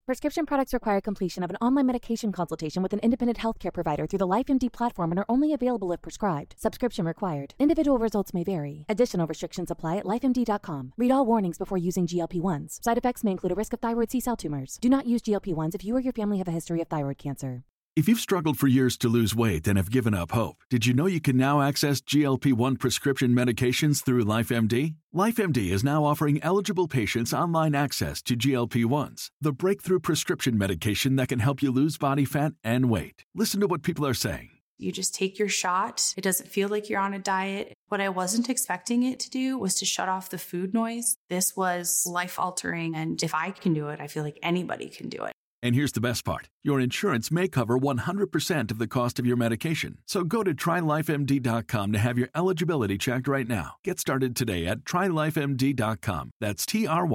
Prescription products require completion of an online medication consultation with an independent healthcare provider through the LifeMD platform and are only available if prescribed. Subscription required. Individual results may vary. Additional restrictions apply at lifemd.com. Read all warnings before using GLP-1s. Side effects may include a risk of thyroid C-cell tumors. Do not use GLP-1s if you or your family have a history of thyroid cancer. If you've struggled for years to lose weight and have given up hope, did you know you can now access GLP-1 prescription medications through LifeMD? LifeMD is now offering eligible patients online access to GLP-1s, the breakthrough prescription medication that can help you lose body fat and weight. Listen to what people are saying. You just take your shot. It doesn't feel like you're on a diet. What I wasn't expecting it to do was to shut off the food noise. This was life-altering, and if I can do it, I feel like anybody can do it. And here's the best part. Your insurance may cover 100% of the cost of your medication. So go to TryLifeMD.com to have your eligibility checked right now. Get started today at TryLifeMD.com. That's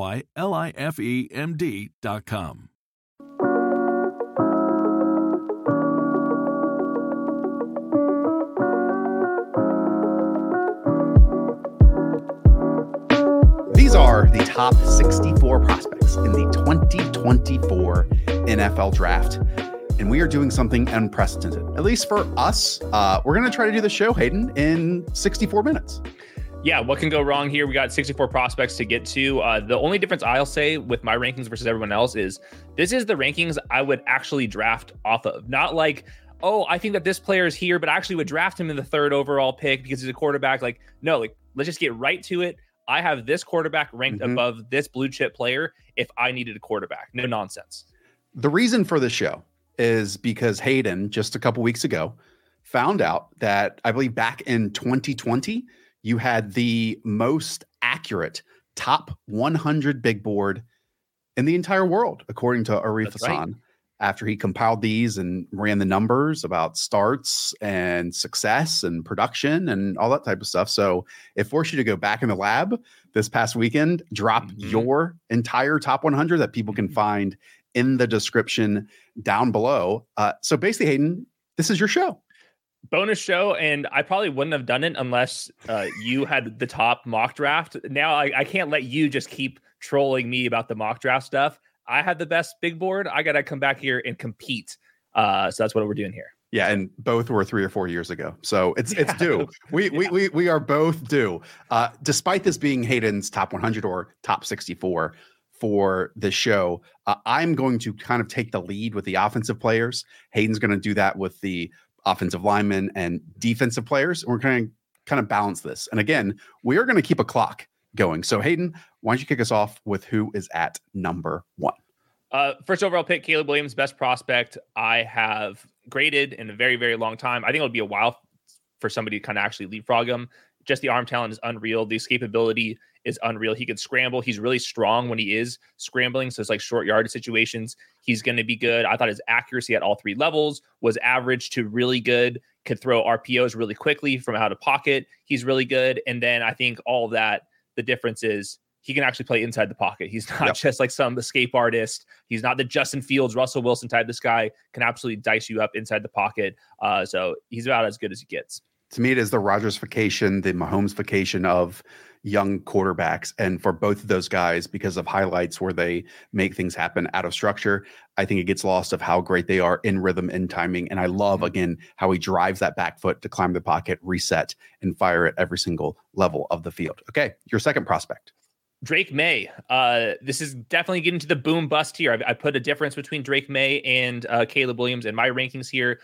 TryLifeMD.com. These are the top 64 prospects in the 2024 NFL Draft. And we are doing something unprecedented, at least for us. We're going to try to do the show, Hayden, in 64 minutes. Yeah, what can go wrong here? We got 64 prospects to get to. The only difference I'll say with my rankings versus everyone else is this is the rankings I would actually draft off of. Not like, oh, I think that this player is here, but I actually would draft him in the 3rd overall pick because he's a quarterback. Like, no, like let's just get right to it. I have this quarterback ranked above this blue chip player if I needed a quarterback. No nonsense. The reason for this show is because Hayden, just a couple weeks ago, found out that I believe back in 2020, you had the most accurate top 100 big board in the entire world, according to Arif Hassan. Right. After he compiled these and ran the numbers about starts and success and production and all that type of stuff. So it forced you to go back in the lab this past weekend, drop your entire top 100 that people can find in the description down below. So basically, Hayden, this is your show. Bonus show, and I probably wouldn't have done it unless you had the top mock draft. Now I can't let you just keep trolling me about the mock draft stuff. I had the best big board. I got to come back here and compete. So that's what we're doing here. Yeah, and both were 3 or 4 years ago, so it's due. We are both due. Despite this being Hayden's top 100 or top 64 for the show, I'm going to kind of take the lead with the offensive players. Hayden's going to do that with the offensive linemen and defensive players. We're going to kind of balance this. And again, we are going to keep a clock going. So Hayden, why don't you kick us off with who is at number 1? First overall pick, Caleb Williams, best prospect I have graded in a very, very long time. I think it'll be a while for somebody to kind of actually leapfrog him. Just the arm talent is unreal. The escapability is unreal. He can scramble. He's really strong when he is scrambling. So it's like short yardage situations. He's going to be good. I thought his accuracy at all 3 levels was average to really good. Could throw RPOs really quickly from out of pocket. He's really good. And then I think all of that, the difference is he can actually play inside the pocket. He's not just like some escape artist. He's not the Justin Fields, Russell Wilson type. This guy can absolutely dice you up inside the pocket. So he's about as good as he gets. To me, it is the Rodgers-fication, the Mahomes-fication of young quarterbacks. And for both of those guys, because of highlights where they make things happen out of structure, I think it gets lost of how great they are in rhythm and timing. And I love, again, how he drives that back foot to climb the pocket, reset, and fire at every single level of the field. Okay, your second prospect. Drake May. This is definitely getting to the boom bust here. I put a difference between Drake May and Caleb Williams in my rankings here.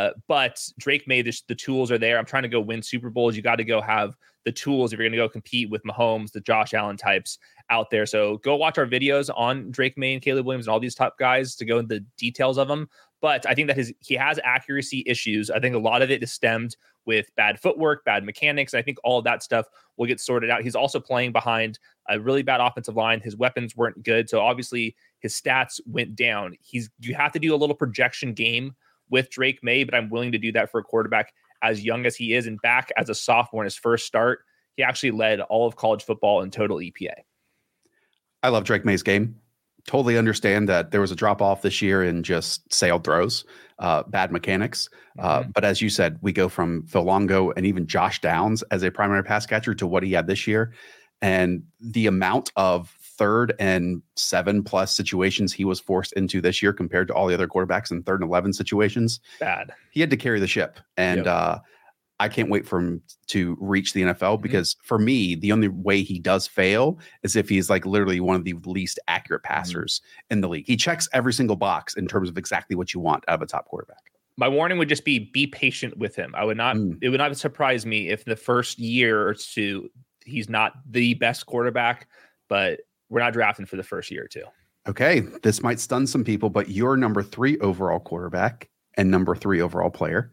But Drake May, the tools are there. I'm trying to go win Super Bowls. You got to go have the tools if you're going to go compete with Mahomes, the Josh Allen types out there. So go watch our videos on Drake May and Caleb Williams and all these top guys to go into the details of them. But I think that he has accuracy issues. I think a lot of it is stemmed with bad footwork, bad mechanics. I think all of that stuff will get sorted out. He's also playing behind a really bad offensive line. His weapons weren't good. So obviously his stats went down. You have to do a little projection game with Drake May, but I'm willing to do that for a quarterback as young as he is. And back as a sophomore in his first start, he actually led all of college football in total EPA. I love Drake May's game. Totally understand that there was a drop off this year in just sailed throws, bad mechanics. But as you said, we go from Phil Longo and even Josh Downs as a primary pass catcher to what he had this year. And the amount of 3rd and 7+ situations he was forced into this year compared to all the other quarterbacks in 3rd and 11 situations. Bad. He had to carry the ship. And I can't wait for him to reach the NFL because for me, the only way he does fail is if he's like literally one of the least accurate passers in the league. He checks every single box in terms of exactly what you want out of a top quarterback. My warning would just be patient with him. I would not, it would not surprise me if the first year or two, he's not the best quarterback, but we're not drafting for the first year or two. Okay. This might stun some people, but your number 3 overall quarterback and number 3 overall player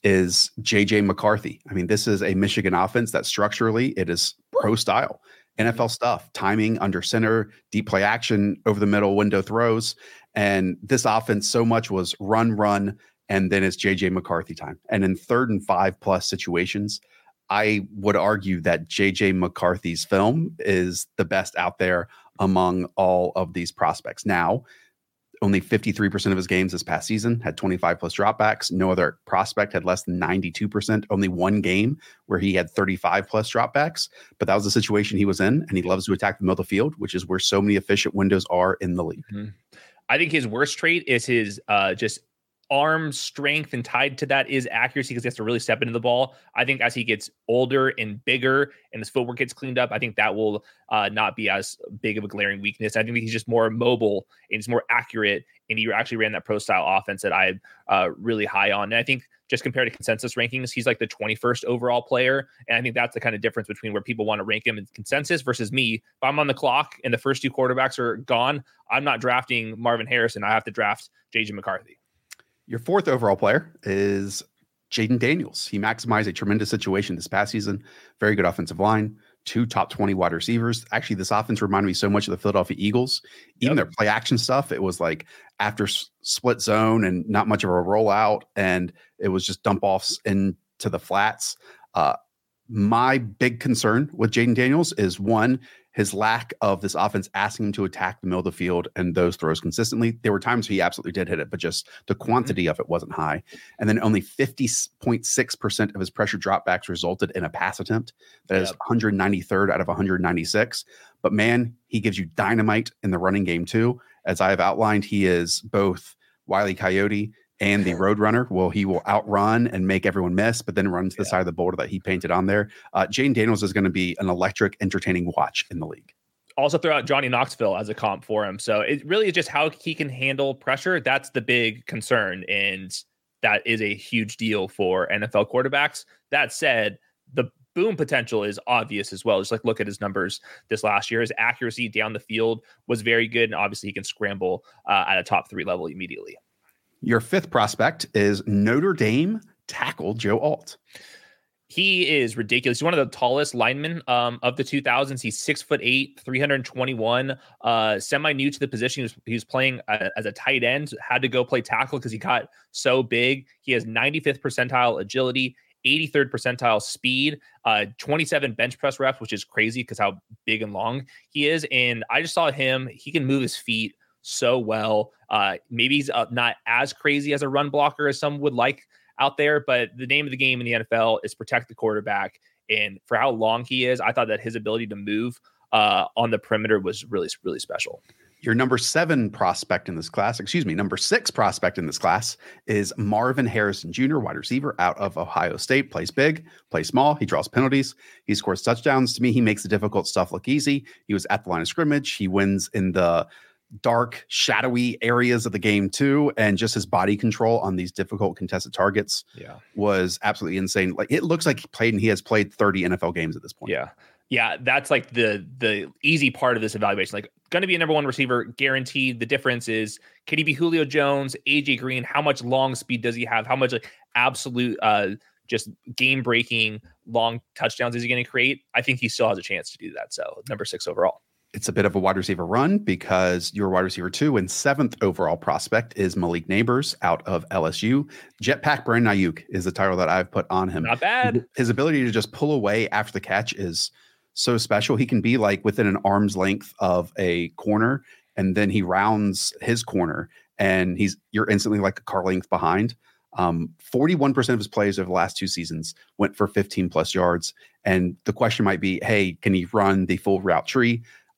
is JJ McCarthy. I mean, this is a Michigan offense that structurally it is pro style, NFL stuff, timing under center, deep play action, over the middle window throws. And this offense so much was run, and then it's JJ McCarthy time. And in 3rd and 5+ situations, I would argue that JJ McCarthy's film is the best out there among all of these prospects. Now, only 53% of his games this past season had 25+ dropbacks. No other prospect had less than 92%. Only one game where he had 35+ dropbacks, but that was the situation he was in. And he loves to attack the middle of the field, which is where so many efficient windows are in the league. I think his worst trait is his just arm strength, and tied to that is accuracy because he has to really step into the ball. I think as he gets older and bigger and his footwork gets cleaned up, I think that will not be as big of a glaring weakness. I think he's just more mobile and he's more accurate, and he actually ran that pro style offense that I'm really high on. And I think just compared to consensus rankings, he's like the 21st overall player. And I think that's the kind of difference between where people want to rank him in consensus versus me. If I'm on the clock and the first 2 quarterbacks are gone, I'm not drafting Marvin Harrison. I have to draft JJ McCarthy. Your 4th overall player is Jaden Daniels. He maximized a tremendous situation this past season. Very good offensive line, 2 top 20 wide receivers. Actually, this offense reminded me so much of the Philadelphia Eagles. Even their play action stuff, it was like after split zone and not much of a rollout, and it was just dump offs into the flats. My big concern with Jaden Daniels is, one, his lack of this offense asking him to attack the middle of the field and those throws consistently. There were times he absolutely did hit it, but just the quantity of it wasn't high. And then only 50.6% of his pressure dropbacks resulted in a pass attempt. That is 193rd out of 196. But man, he gives you dynamite in the running game too. As I have outlined, he is both Wile E. Coyote and the Roadrunner. Well, he will outrun and make everyone miss, but then run to the side of the boulder that he painted on there. Jaden Daniels is going to be an electric, entertaining watch in the league. Also throw out Johnny Knoxville as a comp for him. So it really is just how he can handle pressure. That's the big concern. And that is a huge deal for NFL quarterbacks. That said, the boom potential is obvious as well. Just like look at his numbers this last year. His accuracy down the field was very good. And obviously he can scramble at a top 3 level immediately. Your 5th prospect is Notre Dame tackle Joe Alt. He is ridiculous. He's one of the tallest linemen of the 2000s. He's 6'8", 321. Semi new to the position. He was playing as a tight end. Had to go play tackle because he got so big. He has 95th percentile agility, 83rd percentile speed, 27 bench press reps, which is crazy because how big and long he is. And I just saw him. He can move his feet so well. Maybe he's not as crazy as a run blocker as some would like out there, but the name of the game in the NFL is protect the quarterback. And for how long he is, I thought that his ability to move on the perimeter was really, really special. Your number 6 prospect in this class is Marvin Harrison Jr., wide receiver out of Ohio State. Plays big, plays small. He draws penalties. He scores touchdowns. To me, he makes the difficult stuff look easy. He was at the line of scrimmage. He wins in the dark, shadowy areas of the game too, and just his body control on these difficult contested targets was absolutely insane. Like it looks like he has played 30 NFL games at this point. Yeah, that's like the easy part of this evaluation. Like going to be a number 1 receiver, guaranteed. The difference is, can he be Julio Jones, AJ Green? How much long speed does he have? How much like absolute just game breaking long touchdowns is he going to create? I think he still has a chance to do that. So number 6 overall. It's a bit of a wide receiver run because your wide receiver 2 and 7th overall prospect is Malik Neighbors out of LSU. Jetpack Brandon Ayuk is the title that I've put on him. Not bad. His ability to just pull away after the catch is so special. He can be like within an arm's length of a corner, and then he rounds his corner, and you're instantly like a car length behind. 41% of his plays over the last 2 seasons went for 15+ yards. And the question might be, hey, can he run the full route tree?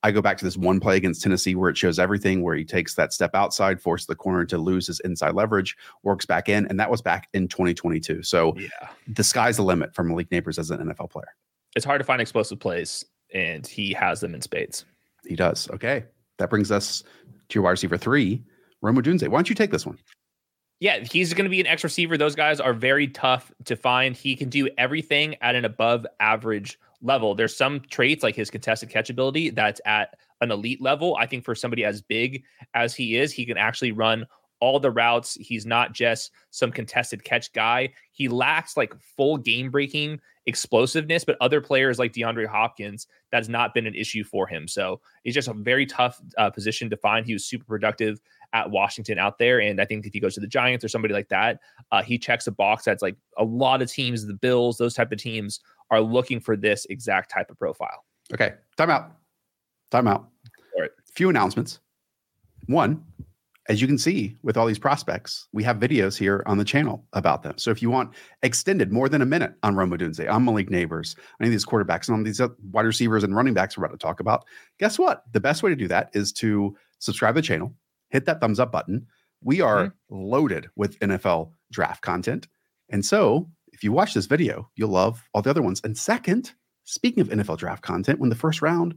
I go back to this one play against Tennessee where it shows everything, where he takes that step outside, forces the corner to lose his inside leverage, works back in, and that was back in 2022. So the sky's the limit for Malik Nabers as an NFL player. It's hard to find explosive plays, and he has them in spades. He does. Okay. That brings us to your wide receiver 3, Rome Odunze. Why don't you take this one? Yeah, he's going to be an X receiver. Those guys are very tough to find. He can do everything at an above average level. There's some traits like his contested catch ability that's at an elite level. I think for somebody as big as he is, he can actually run all the routes. He's not just some contested catch guy. He lacks like full game breaking explosiveness, but other players like DeAndre Hopkins, that's not been an issue for him. So he's just a very tough position to find. He was super productive at Washington out there. And I think if he goes to the Giants or somebody like that, he checks a box that's like a lot of teams, the Bills, those type of teams are looking for this exact type of profile. Okay. Time out. All right. Few announcements. One, as you can see with all these prospects, we have videos here on the channel about them. So if you want extended more than a minute on Rome Odunze, on Malik Nabers, any of these quarterbacks, and on these wide receivers and running backs we're about to talk about, guess what? The best way to do that is to subscribe to the channel, hit that thumbs up button. We are loaded with NFL draft content. And so if you watch this video, you'll love all the other ones. And second, speaking of NFL draft content, when the first round,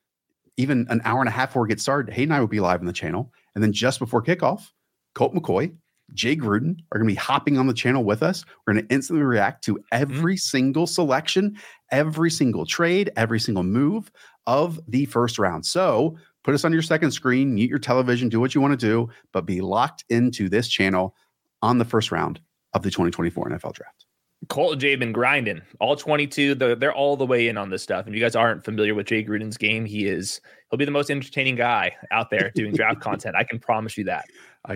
even an hour and a half before it gets started, Hayden and I will be live on the channel. And then just before kickoff, Colt McCoy, Jay Gruden are going to be hopping on the channel with us. We're going to instantly react to every single selection, every single trade, every single move of the first round. So put us on your second screen, mute your television, do what you want to do, but be locked into this channel on the first round of the 2024 NFL Draft. Colt and Jay have been grinding all 22. They're all the way in on this stuff. And if you guys aren't familiar with Jay Gruden's game, he'll be the most entertaining guy out there doing draft content. I can promise you that.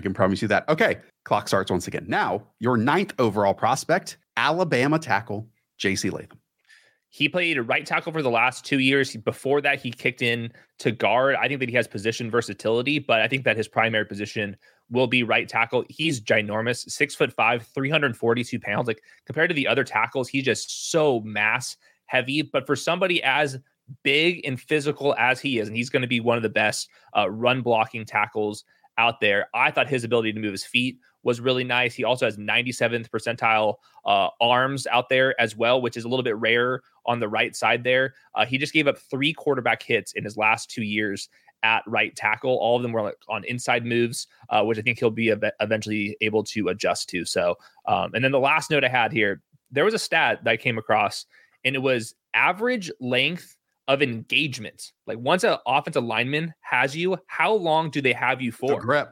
Okay. Clock starts once again. Now, your 9th overall prospect, Alabama tackle, J.C. Latham. He played right tackle for the last 2 years. Before that, he kicked in to guard. I think that he has position versatility, but I think that his primary position will be right tackle. He's ginormous, 6'5", 342 pounds. Like compared to the other tackles, he's just so mass heavy. But for somebody as big and physical as he is, and he's going to be one of the best run blocking tackles out there, I thought his ability to move his feet was really nice. He also has 97th percentile arms out there as well, which is a little bit rare on the right side there. He just gave up 3 quarterback hits in his last 2 years at right tackle. All of them were like on inside moves, which I think he'll be eventually able to adjust to. So, and then the last note I had here, there was a stat that I came across, and it was average length of engagement. Like once an offensive lineman has you, how long do they have you for? The grip.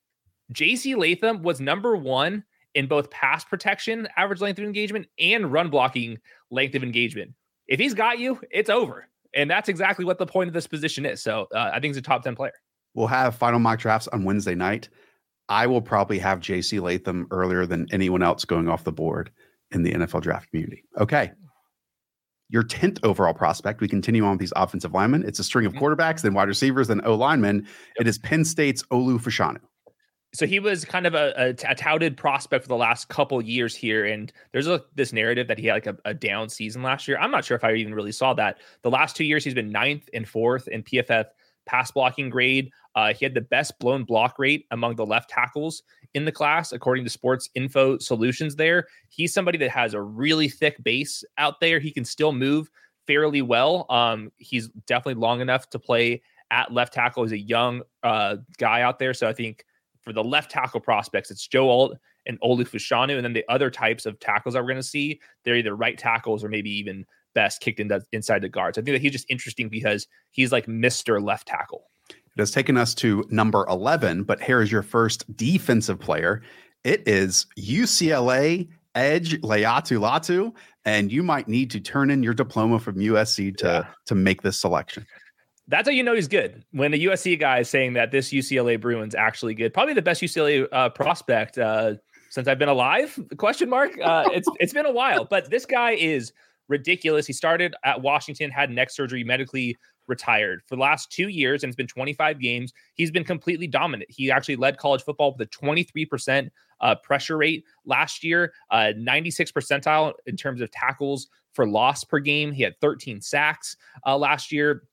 J.C. Latham was number 1 in both pass protection, average length of engagement, and run blocking length of engagement. If he's got you, it's over. And that's exactly what the point of this position is. So I think he's a top 10 player. We'll have final mock drafts on Wednesday night. I will probably have J.C. Latham earlier than anyone else going off the board in the NFL draft community. Okay. Your 10th overall prospect. We continue on with these offensive linemen. It's a string of quarterbacks, then wide receivers, then O-linemen. Yep. It is Penn State's Olu Fashanu. So he was kind of a touted prospect for the last couple years here. And there's this narrative that he had like a down season last year. I'm not sure if I even really saw that. The last 2 years, he's been 9th and 4th in PFF pass blocking grade. He had the best blown block rate among the left tackles in the class, according to Sports Info Solutions there. He's somebody that has a really thick base out there. He can still move fairly well. He's definitely long enough to play at left tackle. He's a young guy out there. So I think for the left tackle prospects, it's Joe Alt and Olu Fashanu. And then the other types of tackles that we're going to see, they're either right tackles or maybe even best kicked inside the guards. I think that he's just interesting because he's like Mr. Left tackle. It has taken us to number 11, but here is your first defensive player. It is UCLA edge Laiatu Latu, and you might need to turn in your diploma from USC to make this selection. That's how you know he's good. When a USC guy is saying that this UCLA Bruin's actually good, probably the best UCLA prospect since I've been alive? Question mark. It's been a while, but this guy is ridiculous. He started at Washington, had neck surgery, medically retired for the last 2 years, and it's been 25 games. He's been completely dominant. He actually led college football with a 23% pressure rate last year, 96th percentile in terms of tackles for loss per game. He had 13 sacks last year.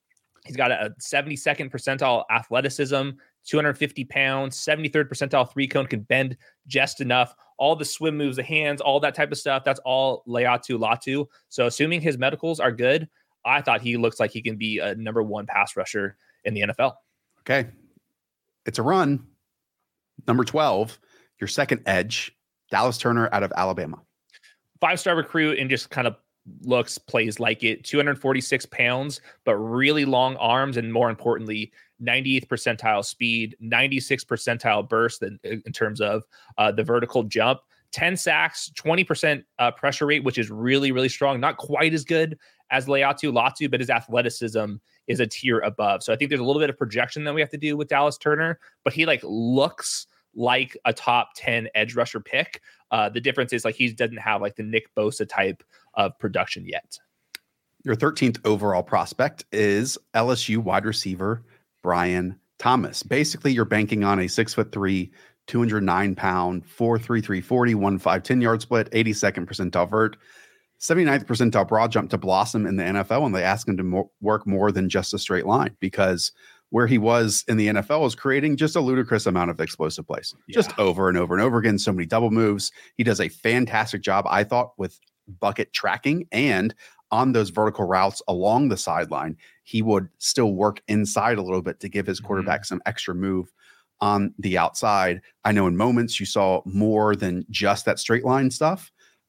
He's got a 72nd percentile athleticism, 250 pounds, 73rd percentile three cone, can bend just enough. All the swim moves, the hands, all that type of stuff, that's all Laiatu Latu. So assuming his medicals are good, I thought he looks like he can be a number one pass rusher in the NFL. Okay. It's a run. Number 12, your second edge, Dallas Turner out of Alabama. 5-star recruit and just kind of plays like it. 246 pounds, but really long arms, and more importantly, 98th percentile speed, 96th percentile burst in terms of the vertical jump. 10 sacks, 20% pressure rate, which is really, really strong. Not quite as good as Laiatu Latu, but his athleticism is a tier above. So I think there's a little bit of projection that we have to do with Dallas Turner, but he looks like a top 10 edge rusher pick. The difference is he doesn't have the Nick Bosa type of production yet. Your 13th overall prospect is LSU wide receiver Brian Thomas. Basically, you're banking on a 6'3", 209-pound, 4.33 40, 1.5 10-yard split, 82nd percentile vert, 79th percentile broad jump to blossom in the NFL, and they ask him to work more than just a straight line, because where he was in the NFL is creating just a ludicrous amount of explosive plays, just over and over and over again. So many double moves. He does a fantastic job, I thought, with bucket tracking, and on those vertical routes along the sideline, he would still work inside a little bit to give his quarterback some extra move on the outside. I know in moments you saw more than just that straight line stuff,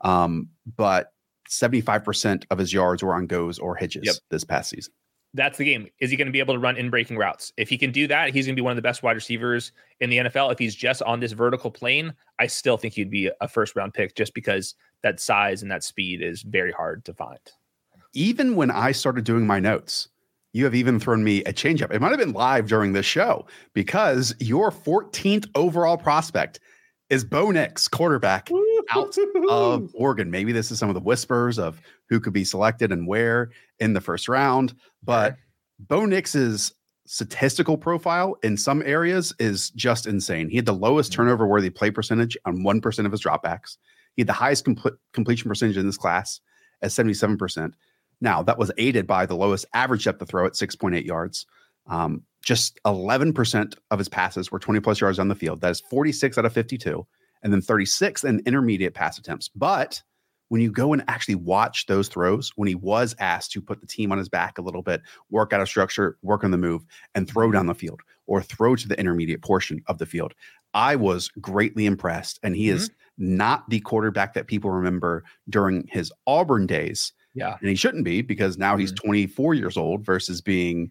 but 75% of his yards were on goes or hitches this past season. That's the game. Is he going to be able to run in breaking routes? If he can do that, he's going to be one of the best wide receivers in the NFL. If he's just on this vertical plane, I still think he'd be a first round pick, just because that size and that speed is very hard to find. Even when I started doing my notes, you have even thrown me a changeup. It might have been live during this show, because your 14th overall prospect is Bo Nix, quarterback out of Oregon. Maybe this is some of the whispers of who could be selected and where in the first round, but Bo Nix's statistical profile in some areas is just insane. He had the lowest turnover worthy play percentage on 1% of his dropbacks. He had the highest completion percentage in this class at 77%. Now, that was aided by the lowest average depth of throw at 6.8 yards. Just 11% of his passes were 20 plus yards on the field. That is 46 out of 52, and then 36 in intermediate pass attempts. But when you go and actually watch those throws, when he was asked to put the team on his back a little bit, work out of structure, work on the move, and throw down the field or throw to the intermediate portion of the field, I was greatly impressed. And he is not the quarterback that people remember during his Auburn days. Yeah. And he shouldn't be, because now he's 24 years old versus being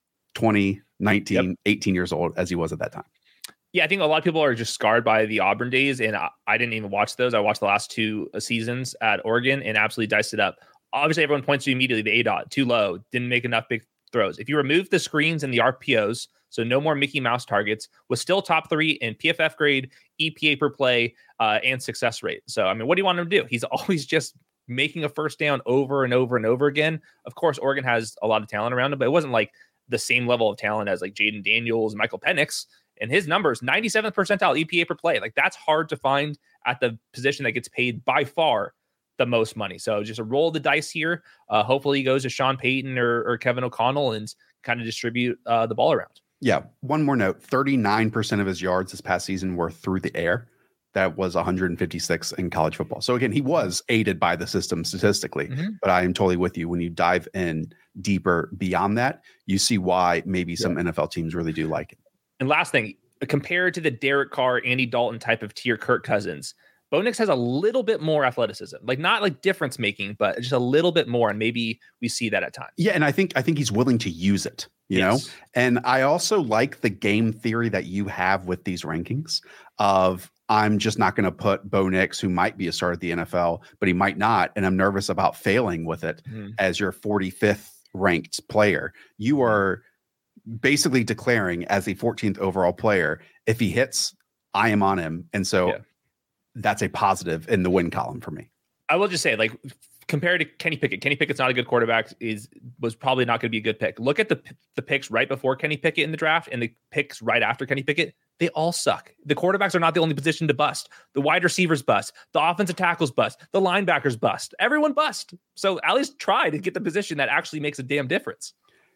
20, 19, 18 years old as he was at that time. Yeah, I think a lot of people are just scarred by the Auburn days, and I didn't even watch those. I watched the last two seasons at Oregon and absolutely diced it up. Obviously, everyone points to immediately the ADOT, too low, didn't make enough big throws. If you remove the screens and the RPOs, so no more Mickey Mouse targets, was still top 3 in PFF grade, EPA per play, and success rate. So, I mean, what do you want him to do? He's always just making a first down over and over and over again. Of course, Oregon has a lot of talent around him, but it wasn't like the same level of talent as Jaden Daniels and Michael Penix. And his numbers, 97th percentile EPA per play. That's hard to find at the position that gets paid by far the most money. So just a roll the dice here. Hopefully he goes to Sean Payton or Kevin O'Connell and kind of distribute the ball around. Yeah. One more note, 39% of his yards this past season were through the air. That was 156 in college football. So again, he was aided by the system statistically, but I am totally with you. When you dive in deeper beyond that, you see why maybe some NFL teams really do like it. And last thing, compared to the Derek Carr, Andy Dalton type of tier, Kirk Cousins, Bo Nix has a little bit more athleticism, not difference making, but just a little bit more. And maybe we see that at times. Yeah. And I think he's willing to use it, you know? And I also like the game theory that you have with these rankings of, I'm just not going to put Bo Nix, who might be a star at the NFL, but he might not. And I'm nervous about failing with it as your 45th ranked player. You are basically declaring as a 14th overall player, if he hits, I am on him. And so that's a positive in the win column for me. I will just say, compared to Kenny Pickett's not a good quarterback, was probably not going to be a good pick. Look at the picks right before Kenny Pickett in the draft and the picks right after Kenny Pickett. They all suck. The quarterbacks are not the only position to bust. The wide receivers bust. The offensive tackles bust. The linebackers bust. Everyone bust. So at least try to get the position that actually makes a damn difference.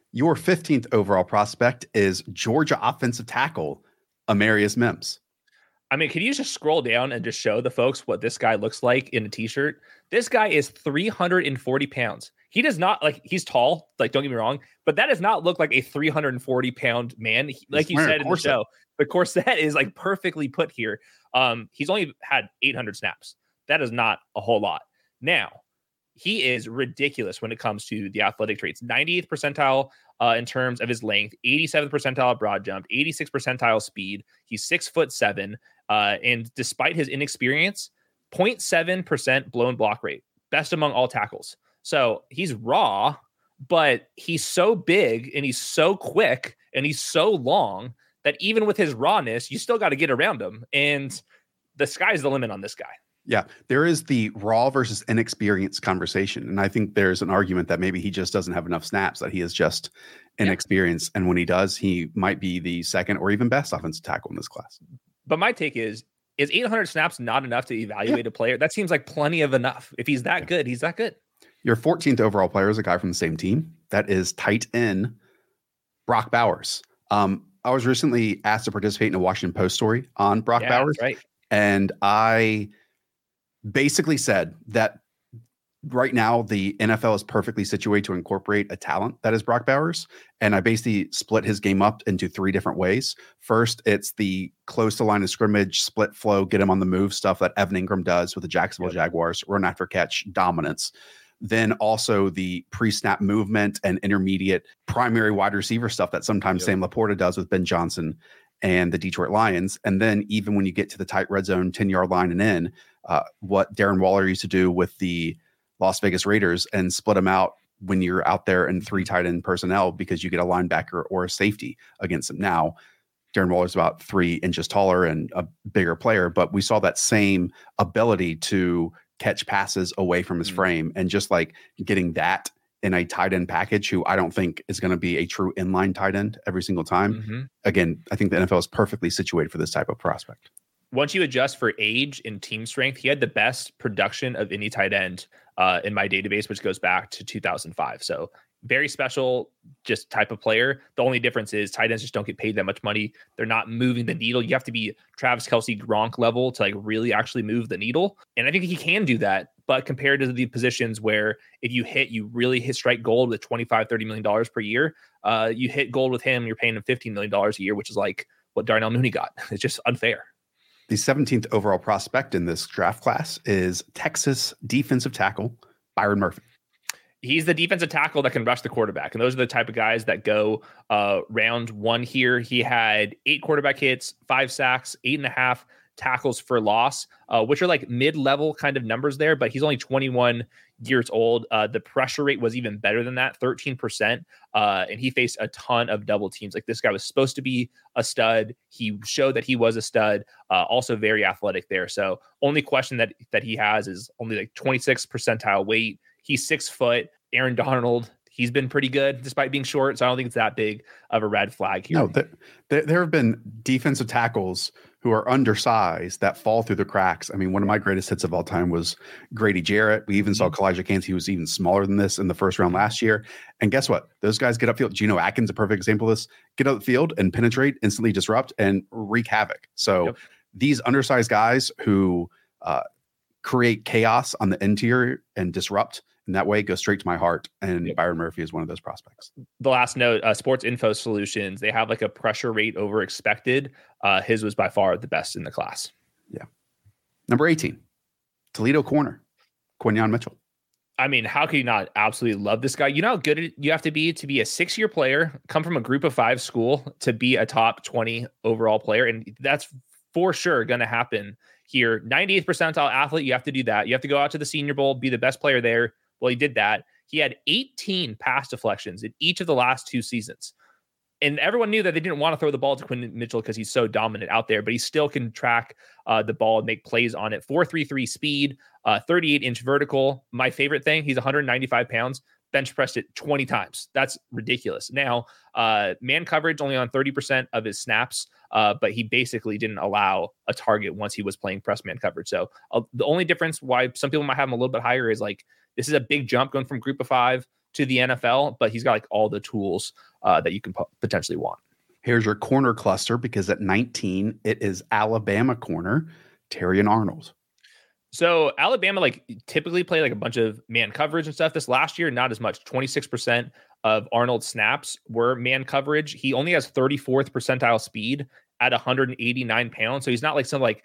Your 15th overall prospect is Georgia offensive tackle Amarius Mims. I mean, can you just scroll down and just show the folks what this guy looks like in a t-shirt? This guy is 340 pounds. He does not he's tall, don't get me wrong, but that does not look like a 340 pound man. Like you said in the show, the corset is perfectly put here. He's only had 800 snaps. That is not a whole lot. Now, he is ridiculous when it comes to the athletic traits. 98th percentile in terms of his length, 87th percentile broad jump, 86th percentile speed. He's 6'7", and despite his inexperience, 0.7% blown block rate, best among all tackles. So he's raw, but he's so big and he's so quick and he's so long that even with his rawness, you still got to get around him. And the sky's the limit on this guy. Yeah, there is the raw versus inexperienced conversation. And I think there's an argument that maybe he just doesn't have enough snaps, that he is just inexperienced. And when he does, he might be the second or even best offensive tackle in this class. But my take is 800 snaps not enough to evaluate a player? That seems like plenty of enough. If he's that good, he's that good. Your 14th overall player is a guy from the same team. That is tight end Brock Bowers. I was recently asked to participate in a Washington Post story on Brock Bowers. Right. And I basically said that right now the NFL is perfectly situated to incorporate a talent that is Brock Bowers. And I basically split his game up into 3 different ways. First, it's the close to line of scrimmage, split flow, get him on the move stuff that Evan Ingram does with the Jacksonville Jaguars, run after catch dominance. Then also the pre-snap movement and intermediate primary wide receiver stuff that sometimes Sam Laporta does with Ben Johnson and the Detroit Lions. And then even when you get to the tight red zone, 10-yard line and in, what Darren Waller used to do with the Las Vegas Raiders and split them out when you're out there in 3 tight end personnel because you get a linebacker or a safety against them. Now, Darren Waller's about 3 inches taller and a bigger player, but we saw that same ability to catch passes away from his frame, and just getting that in a tight end package, who I don't think is going to be a true inline tight end every single time. Mm-hmm. Again, I think the NFL is perfectly situated for this type of prospect. Once you adjust for age and team strength, he had the best production of any tight end in my database, which goes back to 2005. So very special, just type of player. The only difference is tight ends just don't get paid that much money. They're not moving the needle. You have to be Travis Kelce, Gronk level to really actually move the needle. And I think he can do that. But compared to the positions where if you really hit strike gold with $25-30 million per year, you hit gold with him, you're paying him $15 million a year, which is like what Darnell Mooney got. It's just unfair. The 17th overall prospect in this draft class is Texas defensive tackle Byron Murphy. He's the defensive tackle that can rush the quarterback. And those are the type of guys that go round 1 here. He had 8 quarterback hits, 5 sacks, 8.5 tackles for loss, which are mid-level kind of numbers there, but he's only 21 years old. The pressure rate was even better than that, 13%. And he faced a ton of double teams. This guy was supposed to be a stud. He showed that he was a stud, also very athletic there. So only question that he has is only 26th percentile weight. He's 6 foot. Aaron Donald, he's been pretty good despite being short. So I don't think it's that big of a red flag here. No, there have been defensive tackles who are undersized that fall through the cracks. I mean, one of my greatest hits of all time was Grady Jarrett. We even saw Kalijah Kancey. He was even smaller than this in the first round last year. And guess what? Those guys get upfield. Geno Atkins, a perfect example of this. Get upfield and penetrate, instantly disrupt, and wreak havoc. So these undersized guys who create chaos on the interior and disrupt in that way go straight to my heart. And Byron Murphy is one of those prospects. The last note, Sports Info Solutions, they have a pressure rate over expected. His was by far the best in the class. Yeah. Number 18, Toledo corner, Quinyon Mitchell. I mean, how can you not absolutely love this guy? You know how good you have to be a 6-year player, come from a group of 5 school to be a top 20 overall player. And that's for sure going to happen here. 98th percentile athlete. You have to do that. You have to go out to the Senior Bowl, be the best player there. Well, he did that. He had 18 pass deflections in each of the last 2 seasons. And everyone knew that they didn't want to throw the ball to Quinyon Mitchell because he's so dominant out there, but he still can track the ball and make plays on it. 4.33 speed, 38-inch vertical. My favorite thing, he's 195 pounds, bench pressed it 20 times. That's ridiculous. Now, man coverage only on 30% of his snaps, but he basically didn't allow a target once he was playing press man coverage. So the only difference why some people might have him a little bit higher is this is a big jump going from group of 5 to the NFL, but he's got like all the tools that you can potentially want. Here's your corner cluster, because at 19, it is Alabama corner, Terrion Arnold. So Alabama like typically play like a bunch of man coverage and stuff. This last year, not as much. 26% of Arnold's snaps were man coverage. He only has 34th percentile speed at 189 pounds. So he's not like some like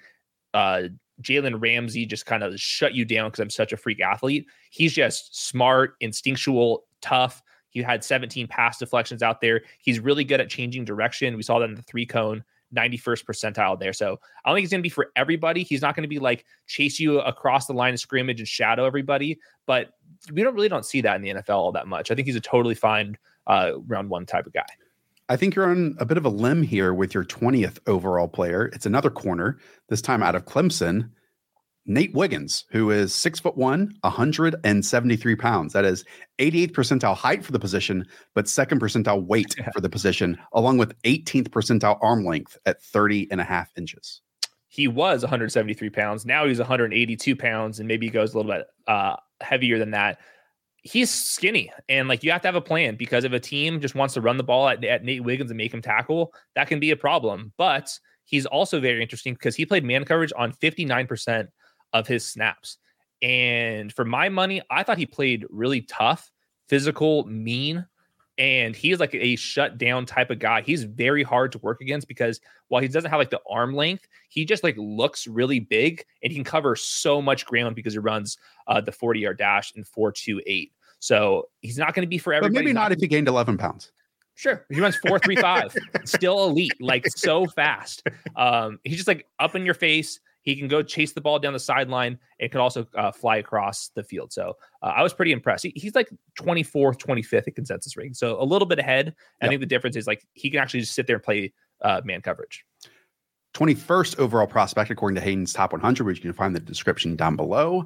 Jalen Ramsey just kind of shut you down because I'm such a freak athlete. He's just smart, instinctual, tough. He had 17 pass deflections out there. He's really good at changing direction. We saw that in the 3-cone, 91st percentile there. So I don't think he's going to be for everybody. He's not going to be like chase you across the line of scrimmage and shadow everybody, but we don't see that in the NFL all that much. I think he's a totally fine round one type of guy. I think you're on a bit of a limb here with your 20th overall player. It's another corner, this time out of Clemson, Nate Wiggins, who is 6'1", 173 pounds. That is 88th percentile height for the position, but 2nd percentile weight for the position, along with 18th percentile arm length at 30.5 inches. He was 173 pounds. Now he's 182 pounds, and maybe he goes a little bit heavier than that. He's skinny, and like you have to have a plan, because if a team just wants to run the ball at Nate Wiggins and make him tackle, that can be a problem. But he's also very interesting because he played man coverage on 59% of his snaps. And for my money, I thought he played really tough, physical, mean, and he is like a shut down type of guy. He's very hard to work against because while he doesn't have like the arm length, he just like looks really big, and he can cover so much ground because he runs the 40-yard dash in 4.28. So he's not going to be for everybody. But maybe not if he gained 11 pounds. Sure. He runs 4.35, still elite, like so fast. He's just like up in your face. He can go chase the ball down the sideline and can also fly across the field. So I was pretty impressed. He's like 24th, 25th in consensus rating. So a little bit ahead. Yep. I think the difference is like he can actually just sit there and play man coverage. 21st overall prospect, according to Hayden's Top 100, which you can find the description down below.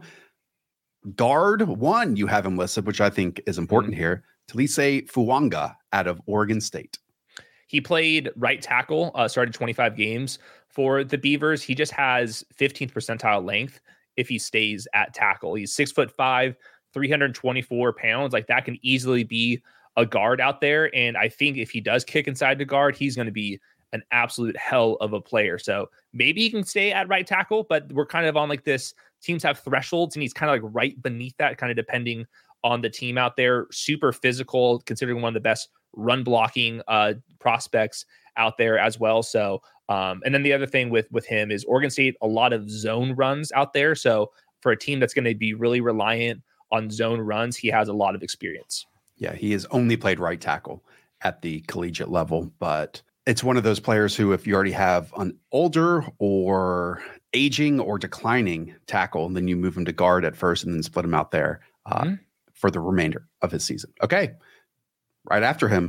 Guard 1, you have him listed, which I think is important here. Talise Fuanga out of Oregon State. He played right tackle, started 25 games for the Beavers. He just has 15th percentile length if he stays at tackle. He's 6'5", 324 pounds. Like that can easily be a guard out there. And I think if he does kick inside the guard, he's going to be an absolute hell of a player. So maybe he can stay at right tackle, but we're kind of on like this, teams have thresholds and he's kind of like right beneath that, kind of depending on the team out there. Super physical, considering one of the best run blocking prospects out there as well. So, and then the other thing with him is Oregon State, a lot of zone runs out there. So for a team that's going to be really reliant on zone runs, he has a lot of experience. Yeah, he has only played right tackle at the collegiate level, but it's one of those players who, if you already have an older or aging or declining tackle, then you move him to guard at first and then split him out there for the remainder of his season. Okay. Right after him,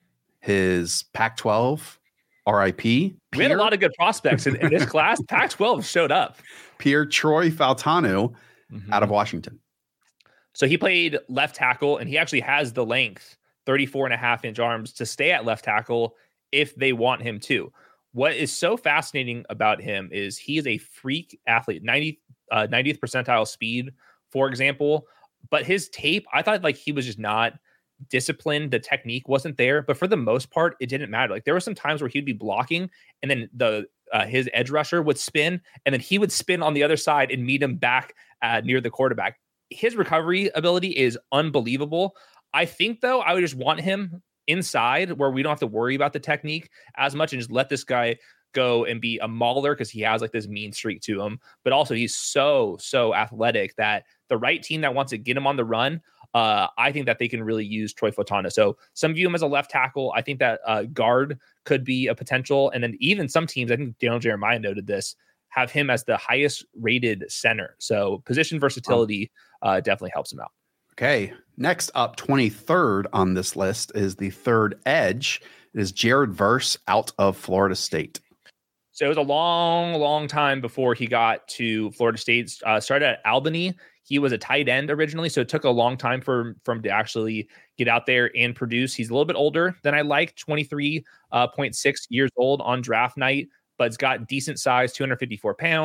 his Pac-12 RIP. We had a lot of good prospects in this class. Pac-12 showed up. Pierre Troy Faltanu out of Washington. So he played left tackle, and he actually has the length, 34.5-inch arms, to stay at left tackle if they want him to. What is so fascinating about him is he is a freak athlete, 90th percentile speed, for example. But his tape, I thought like he was just not disciplined. The technique wasn't there, but for the most part, it didn't matter. Like there were some times where he'd be blocking, and then his edge rusher would spin, and then he would spin on the other side and meet him back near the quarterback. His recovery ability is unbelievable. I think though, I would just want him inside where we don't have to worry about the technique as much and just let this guy go and be a mauler, because he has like this mean streak to him, but also he's so athletic that the right team that wants to get him on the run, I think that they can really use Troy Fautanu. So some view him as a left tackle. I think that guard could be a potential. And then even some teams, I think Daniel Jeremiah noted this, have him as the highest rated center. So position versatility definitely helps him out. Okay. Next up, 23rd on this list is the third edge. It is Jared Verse out of Florida State. So it was a long time before he got to Florida State. Started at Albany. He was a tight end originally, so it took a long time for him to actually get out there and produce. He's a little bit older than I like, 23.6 years old on draft night, but it's got decent size, 254 pounds,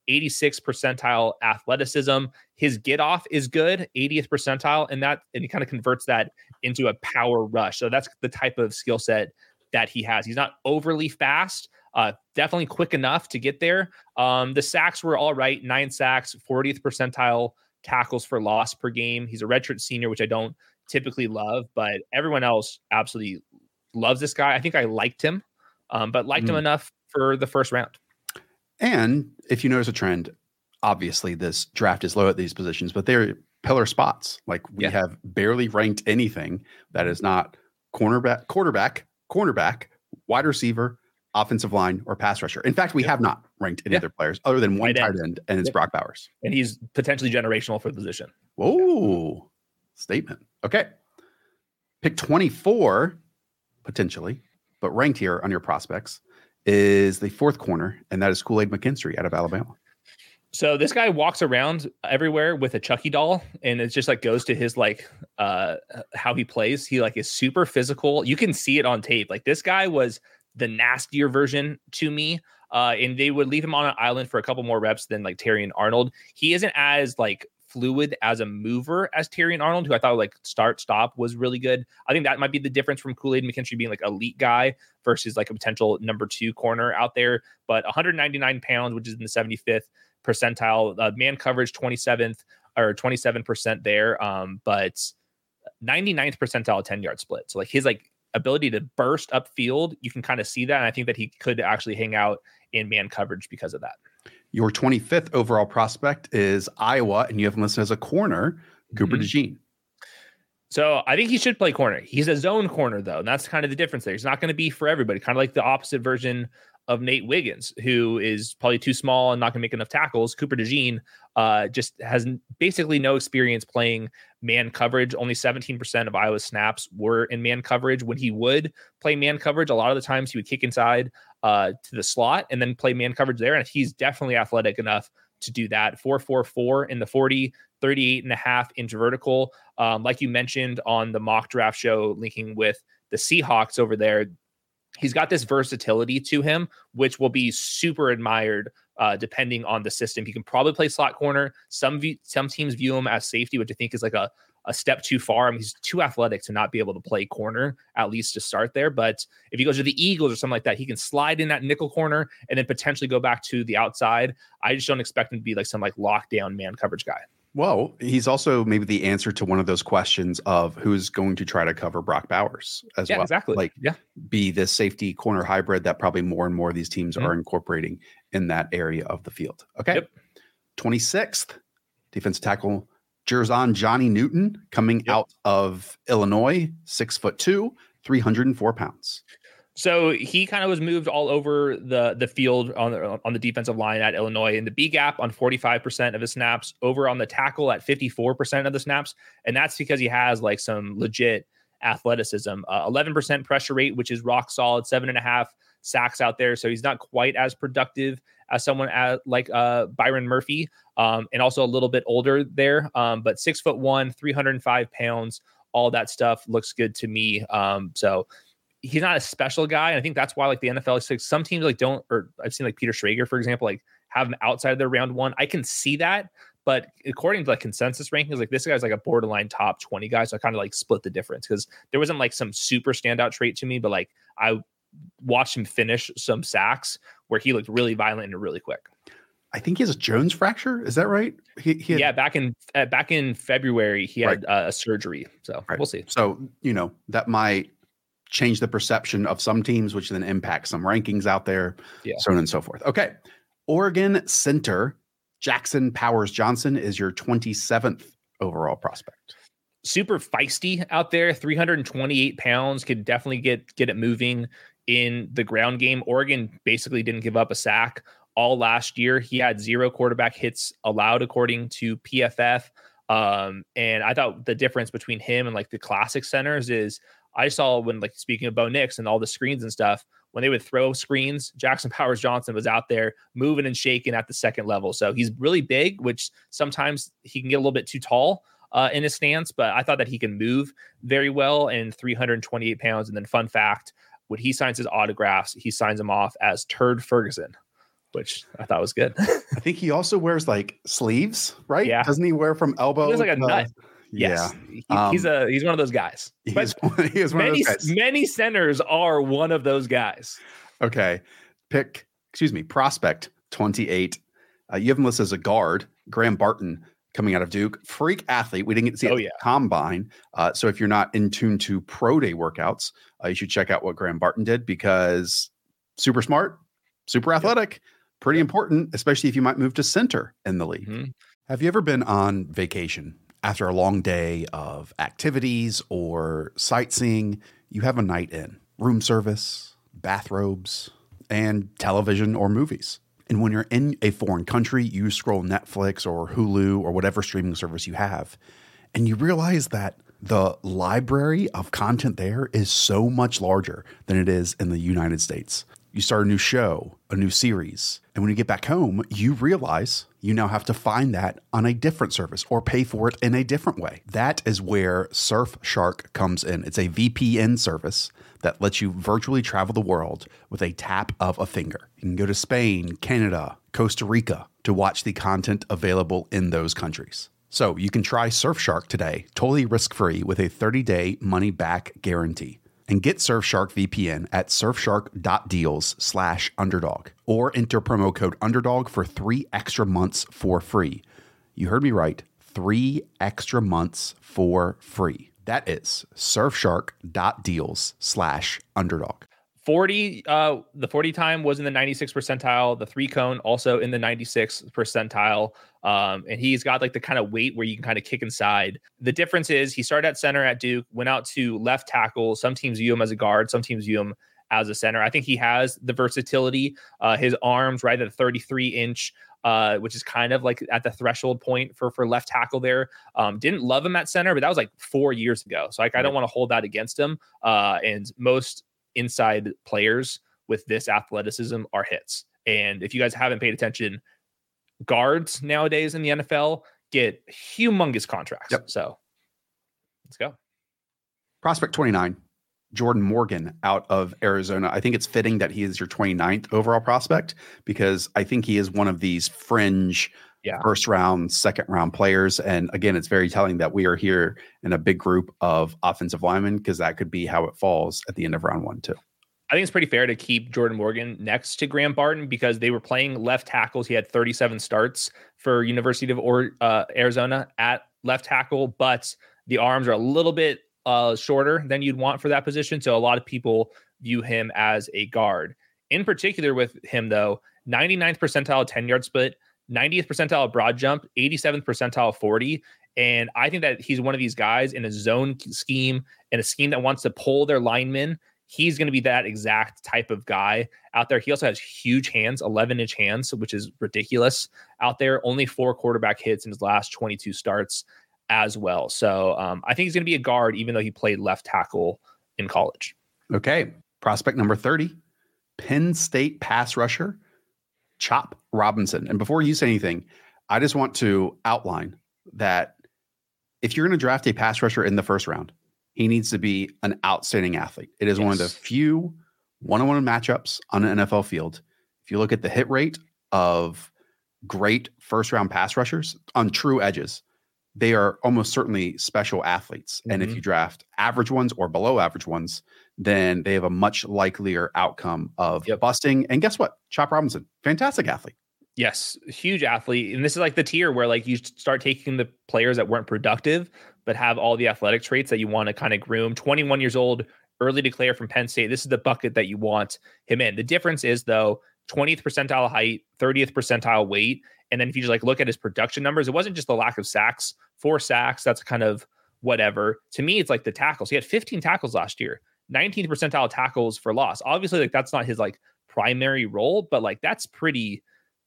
86th percentile athleticism. His get off is good, 80th percentile, and he kind of converts that into a power rush. So that's the type of skill set that he has. He's not overly fast, definitely quick enough to get there. The sacks were all right, 9 sacks, 40th percentile tackles for loss per game. He's a redshirt senior, which I don't typically love, but everyone else absolutely loves this guy. I think I liked him, but liked him enough for the first round. And if you notice a trend, obviously this draft is low at these positions, but they're pillar spots. Like we have barely ranked anything that is not quarterback, wide receiver, offensive line, or pass rusher. In fact, we have not ranked any other players other than one tight end, and it's Brock Bowers. And he's potentially generational for the position. Whoa, statement. Okay. Pick 24, potentially, but ranked here on your prospects is the 4th corner, and that is Kool-Aid McKinstry out of Alabama. So this guy walks around everywhere with a Chucky doll, and it's just like goes to his how he plays. He is super physical. You can see it on tape. Like this guy was the nastier version to me. And they would leave him on an island for a couple more reps than Terrion Arnold. He isn't as fluid as a mover as Terrion Arnold, who I thought start stop was really good. I think that might be the difference from Kool-Aid McKinstry being elite guy versus a potential number 2 corner out there. But 199 pounds, which is in the 75th percentile, man coverage 27th or 27% there. But 99th percentile 10-yard split. So his ability to burst upfield, you can kind of see that. And I think that he could actually hang out in man coverage because of that. Your 25th overall prospect is Iowa, and you have him listed as a corner, Cooper DeJean. So I think he should play corner. He's a zone corner, though, and that's kind of the difference there. He's not going to be for everybody, kind of like the opposite version of Nate Wiggins, who is probably too small and not going to make enough tackles. Cooper DeJean just has basically no experience playing man coverage. Only 17% of Iowa's snaps were in man coverage. When he would play man coverage, a lot of the times he would kick inside to the slot and then play man coverage there. And he's definitely athletic enough to do that. 4.44 in the 40, 38.5 inch vertical. Like you mentioned on the mock draft show, linking with the Seahawks over there, he's got this versatility to him, which will be super admired depending on the system. He can probably play slot corner. Some teams view him as safety, which I think is a step too far. I mean, he's too athletic to not be able to play corner, at least to start there. But if he goes to the Eagles or something like that, he can slide in that nickel corner and then potentially go back to the outside. I just don't expect him to be some lockdown man coverage guy. Well, he's also maybe the answer to one of those questions of who's going to try to cover Brock Bowers as well. Exactly. Be this safety corner hybrid that probably more and more of these teams are incorporating in that area of the field. Okay. 26th, defensive tackle Jerzon Johnny Newton coming out of Illinois, 6'2", 304 pounds. So he kind of was moved all over the field on the defensive line at Illinois, in the B gap on 45% of his snaps, over on the tackle at 54% of the snaps. And that's because he has some legit athleticism, 11% pressure rate, which is rock solid, 7.5 sacks out there. So he's not quite as productive as someone like Byron Murphy, and also a little bit older there. But 6'1", 305 pounds, all that stuff looks good to me. So he's not a special guy. And I think that's why the NFL, some teams don't, or I've seen Peter Schrager, for example, have him outside of their round 1. I can see that. But according to consensus rankings, this guy's a borderline top 20 guy. So I kind of split the difference, because there wasn't some super standout trait to me, but I watched him finish some sacks where he looked really violent and really quick. I think he has a Jones fracture. Is that right? He had, back in February, he had a surgery. So we'll see. So, that might change the perception of some teams, which then impacts some rankings out there, so on and so forth. Okay. Oregon center Jackson Powers Johnson is your 27th overall prospect. Super feisty out there, 328 pounds, could definitely get it moving in the ground game. Oregon basically didn't give up a sack all last year. He had 0 quarterback hits allowed, according to PFF. And I thought the difference between him and the classic centers is, I saw when, speaking of Bo Nix and all the screens and stuff, when they would throw screens, Jackson Powers Johnson was out there moving and shaking at the second level. So he's really big, which sometimes he can get a little bit too tall in his stance, but I thought that he can move very well, and 328 pounds. And then fun fact, when he signs his autographs, he signs them off as Turd Ferguson, which I thought was good. I think he also wears like sleeves, right? Yeah. Doesn't he wear from elbow? He looks like a nut. Yeah. Yes. He's one of those guys. He is one of those guys. Many centers are one of those guys. Okay. Prospect 28. You have him listed as a guard. Graham Barton coming out of Duke. Freak athlete. We didn't get to see the combine. So if you're not in tune to pro day workouts, you should check out what Graham Barton did, because super smart, super athletic, pretty important, especially if you might move to center in the league. Mm-hmm. Have you ever been on vacation after a long day of activities or sightseeing? You have a night in, room service, bathrobes, and television or movies. And when you're in a foreign country, you scroll Netflix or Hulu or whatever streaming service you have, and you realize that the library of content there is so much larger than it is in the United States. You start a new show, a new series, and when you get back home, you realize you now have to find that on a different service or pay for it in a different way. That is where Surfshark comes in. It's a VPN service that lets you virtually travel the world with a tap of a finger. You can go to Spain, Canada, Costa Rica to watch the content available in those countries. So you can try Surfshark today, totally risk-free, with a 30-day money-back guarantee. And get Surfshark VPN at surfshark.deals/underdog or enter promo code underdog for 3 extra months for free. You heard me right. 3 extra months for free. That is surfshark.deals/underdog. 40, the 40 time was in the 96th percentile. The 3-cone also in the 96th percentile. And he's got like the kind of weight where you can kind of kick inside. The difference is he started at center at Duke, went out to left tackle. Some teams view him as a guard. Some teams view him as a center. I think he has the versatility. His arms right at a 33-inch, which is kind of like at the threshold point for left tackle there. Didn't love him at center, but that was like 4 years ago. So like, I don't want to hold that against him. And most inside players with this athleticism are hits. And if you guys haven't paid attention, guards nowadays in the NFL get humongous contracts. Yep. So let's go. Prospect 29, Jordan Morgan out of Arizona. I think it's fitting that he is your 29th overall prospect, because I think he is one of these fringe first round, second round players. And again, it's very telling that we are here in a big group of offensive linemen, because that could be how it falls at the end of round 1 too. I think it's pretty fair to keep Jordan Morgan next to Graham Barton, because they were playing left tackles. He had 37 starts for University of Arizona at left tackle, but the arms are a little bit shorter than you'd want for that position. So a lot of people view him as a guard. In particular with him though, 99th percentile 10-yard split, 90th percentile broad jump, 87th percentile 40. And I think that he's one of these guys in a zone scheme, in a scheme that wants to pull their linemen. He's going to be that exact type of guy out there. He also has huge hands, 11-inch hands, which is ridiculous out there. Only 4 quarterback hits in his last 22 starts as well. So I think he's going to be a guard, even though he played left tackle in college. Okay. Prospect number 30, Penn State pass rusher, Chop Robinson. And before you say anything, I just want to outline that if you're going to draft a pass rusher in the first round, he needs to be an outstanding athlete. It is one of the few one-on-one matchups on an NFL field. If you look at the hit rate of great first-round pass rushers on true edges, they are almost certainly special athletes. Mm-hmm. And if you draft average ones or below average ones, then they have a much likelier outcome of busting. And guess what? Chop Robinson, fantastic athlete. Yes, huge athlete. And this is like the tier where like you start taking the players that weren't productive, but have all the athletic traits that you want to kind of groom. 21 years old, early declare from Penn State. This is the bucket that you want him in. The difference is though, 20th percentile height, 30th percentile weight. And then if you just like look at his production numbers, it wasn't just the lack of sacks. 4 sacks, that's kind of whatever. To me, it's like the tackles. He had 15 tackles last year, 19th percentile tackles for loss. Obviously, like that's not his like primary role, but like that's pretty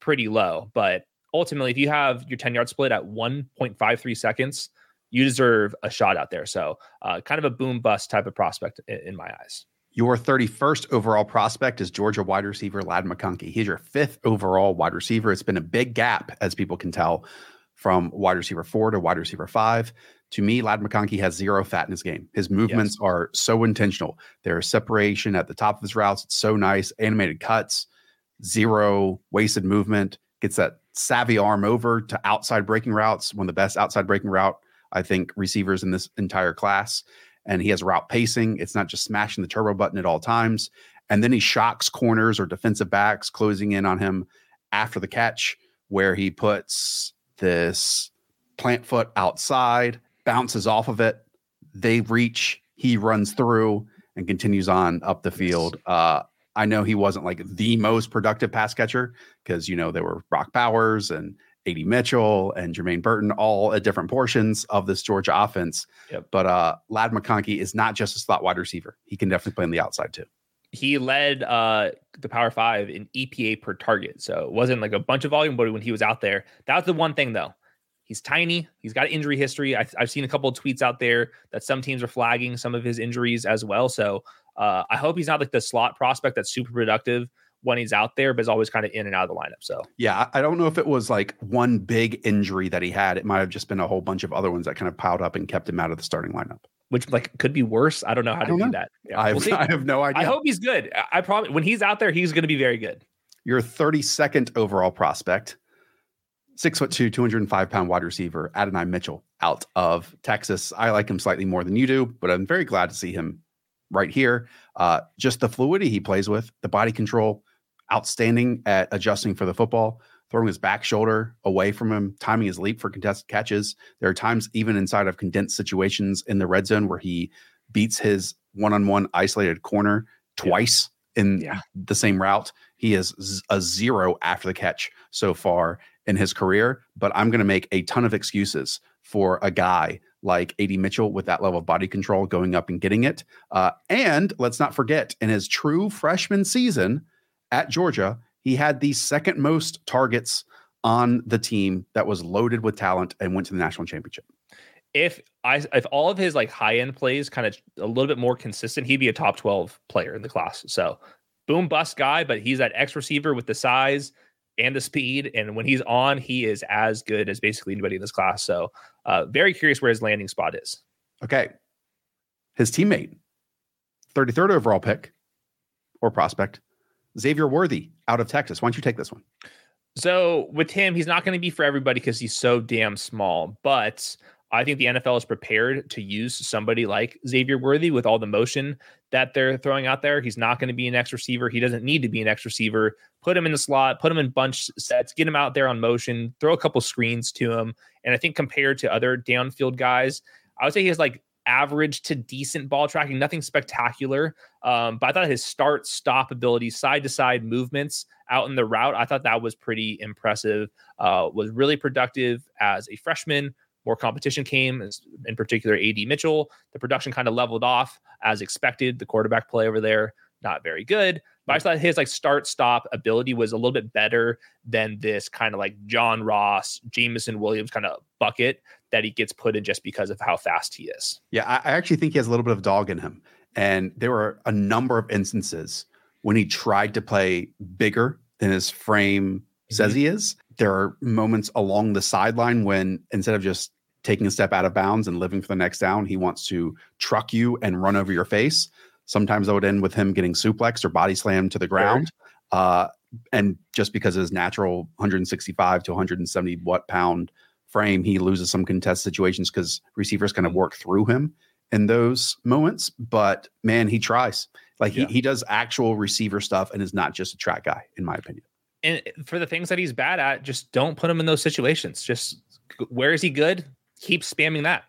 low. But ultimately, if you have your 10-yard split at 1.53 seconds, you deserve a shot out there. So kind of a boom bust type of prospect in my eyes. Your 31st overall prospect is Georgia wide receiver Ladd McConkey. He's your 5th overall wide receiver. It's been a big gap, as people can tell, from wide receiver 4 to wide receiver 5. To me, Ladd McConkey has zero fat in his game. His movements are so intentional. There's separation at the top of his routes. It's so nice. Animated cuts. zero wasted movement, gets that savvy arm over to outside breaking routes, one of the best outside breaking route, I think, receivers in this entire class. And he has route pacing. It's not just smashing the turbo button at all times. And then he shocks corners or defensive backs closing in on him after the catch, where he puts this plant foot outside, bounces off of it. They reach, he runs through and continues on up the field. I know he wasn't like the most productive pass catcher because, there were Brock Bowers and A.D. Mitchell and Jermaine Burton, all at different portions of this Georgia offense. Yep. But Ladd McConkey is not just a slot wide receiver. He can definitely play on the outside too. He led the Power 5 in EPA per target. So it wasn't like a bunch of volume, but when he was out there, that was the one thing though. He's tiny. He's got injury history. I've seen a couple of tweets out there that some teams are flagging some of his injuries as well. So I hope he's not like the slot prospect that's super productive when he's out there, but is always kind of in and out of the lineup. So yeah, I don't know if it was like one big injury that he had. It might have just been a whole bunch of other ones that kind of piled up and kept him out of the starting lineup. Which like could be worse. I don't know how to do that. Yeah, I have no idea. I hope he's good. I probably when he's out there, he's going to be very good. Your 32nd overall prospect, 6'2", 205-pound wide receiver, Adonai Mitchell, out of Texas. I like him slightly more than you do, but I'm very glad to see him right here. Just the fluidity he plays with, the body control, outstanding at adjusting for the football, throwing his back shoulder away from him, timing his leap for contested catches. There are times even inside of condensed situations in the red zone where he beats his one-on-one isolated corner twice in the same route. He is a 0 after the catch so far in his career, but I'm going to make a ton of excuses for a guy like A.D. Mitchell with that level of body control going up and getting it. And let's not forget, in his true freshman season at Georgia, he had the second most targets on the team that was loaded with talent and went to the national championship. If all of his like high end plays kind of a little bit more consistent, he'd be a top 12 player in the class. So boom bust guy, but he's that X receiver with the size and the speed. And when he's on, he is as good as basically anybody in this class. So very curious where his landing spot is. Okay. His teammate, 33rd overall pick or prospect, Xavier Worthy out of Texas. Why don't you take this one? So with him, he's not going to be for everybody because he's so damn small, but I think the NFL is prepared to use somebody like Xavier Worthy with all the motion that they're throwing out there. He's not going to be an X receiver. He doesn't need to be an X receiver. Put him in the slot, put him in bunch sets, get him out there on motion, throw a couple screens to him. And I think compared to other downfield guys, I would say he has like average to decent ball tracking, nothing spectacular. But I thought his start stop ability, side to side movements out in the route, I thought that was pretty impressive. Was really productive as a freshman. More competition came, in particular A.D. Mitchell. The production kind of leveled off as expected. The quarterback play over there, not very good. But I thought his like start-stop ability was a little bit better than this kind of like John Ross, Jameson Williams kind of bucket that he gets put in just because of how fast he is. Yeah, I actually think he has a little bit of dog in him. And there were a number of instances when he tried to play bigger than his frame says he is. There are moments along the sideline when instead of just taking a step out of bounds and living for the next down, he wants to truck you and run over your face. Sometimes that would end with him getting suplexed or body slammed to the ground. And just because of his natural 165 to 170 pound frame, he loses some contest situations because receivers kind of work through him in those moments. But man, he tries. Like he does actual receiver stuff and is not just a track guy, in my opinion. And for the things that he's bad at, just don't put him in those situations. Just where is he good? Keep spamming that.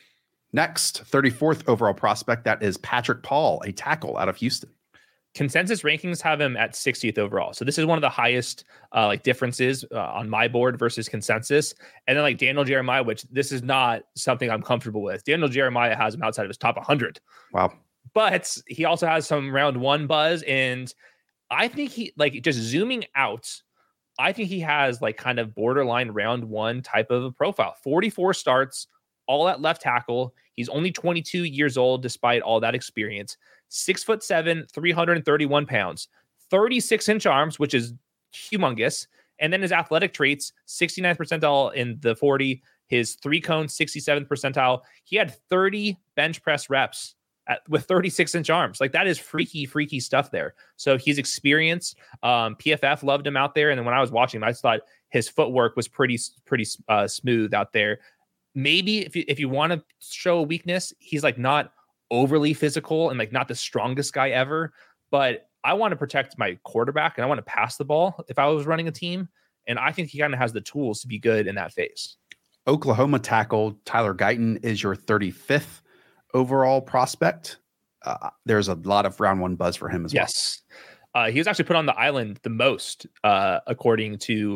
Next, 34th overall prospect, that is Patrick Paul, a tackle out of Houston. Consensus rankings have him at 60th overall. So this is one of the highest differences on my board versus consensus. And then like Daniel Jeremiah, which this is not something I'm comfortable with. Daniel Jeremiah has him outside of his top 100. Wow. But he also has some round one buzz. And I think he like just zooming out, I think he has like kind of borderline round one type of a profile. 44 starts, all at left tackle. He's only 22 years old, despite all that experience. 6'7", 331 pounds, 36-inch arms, which is humongous. And then his athletic traits, 69th percentile in the 40, his 3-cone, 67th percentile. He had 30 bench press reps with 36-inch arms. Like, that is freaky stuff there. So he's experienced. PFF loved him out there. And then when I was watching him, I just thought his footwork was pretty smooth out there. Maybe if you want to show a weakness, he's like not overly physical and like not the strongest guy ever, but I want to protect my quarterback and I want to pass the ball if I was running a team. And I think he kind of has the tools to be good in that phase. Oklahoma tackle Tyler Guyton is your 35th overall prospect. There's a lot of round one buzz for him as well. Yes. He was actually put on the island the most, according to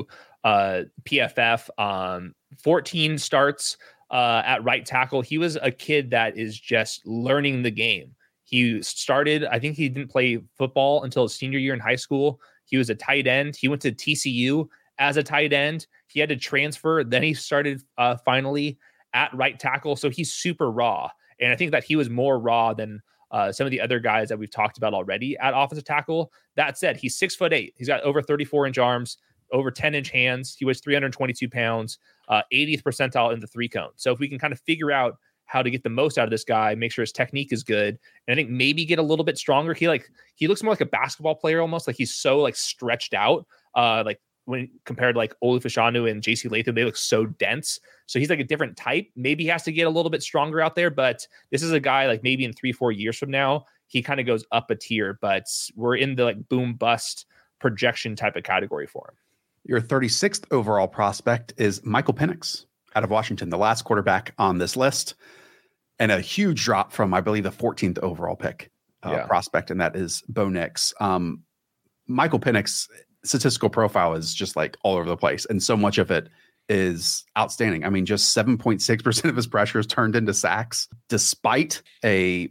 PFF. 14 starts at right tackle. He was a kid that is just learning the game. He started, I think he didn't play football until his senior year in high school. He was a tight end. He went to TCU as a tight end. He had to transfer. Then he started finally at right tackle. So he's super raw. And I think that he was more raw than some of the other guys that we've talked about already at offensive tackle. That said, he's 6'8". He's got over 34-inch arms, over 10-inch hands. He weighs 322 pounds, 80th percentile in the 3-cone. So if we can kind of figure out how to get the most out of this guy, make sure his technique is good, and I think maybe get a little bit stronger. He looks more like a basketball player almost. Like, he's so like stretched out. Like when compared to like Olu Fashanu and JC Latham, they look so dense. So he's like a different type. Maybe he has to get a little bit stronger out there, but this is a guy like maybe in 3-4 years from now, he kind of goes up a tier, but we're in the like boom bust projection type of category for him. Your 36th overall prospect is Michael Penix out of Washington, the last quarterback on this list, and a huge drop from, I believe, the 14th overall pick prospect, and that is Bo Nix. Michael Penix statistical profile is just like all over the place, and so much of it is outstanding. I mean, just 7.6% of his pressures turned into sacks, despite a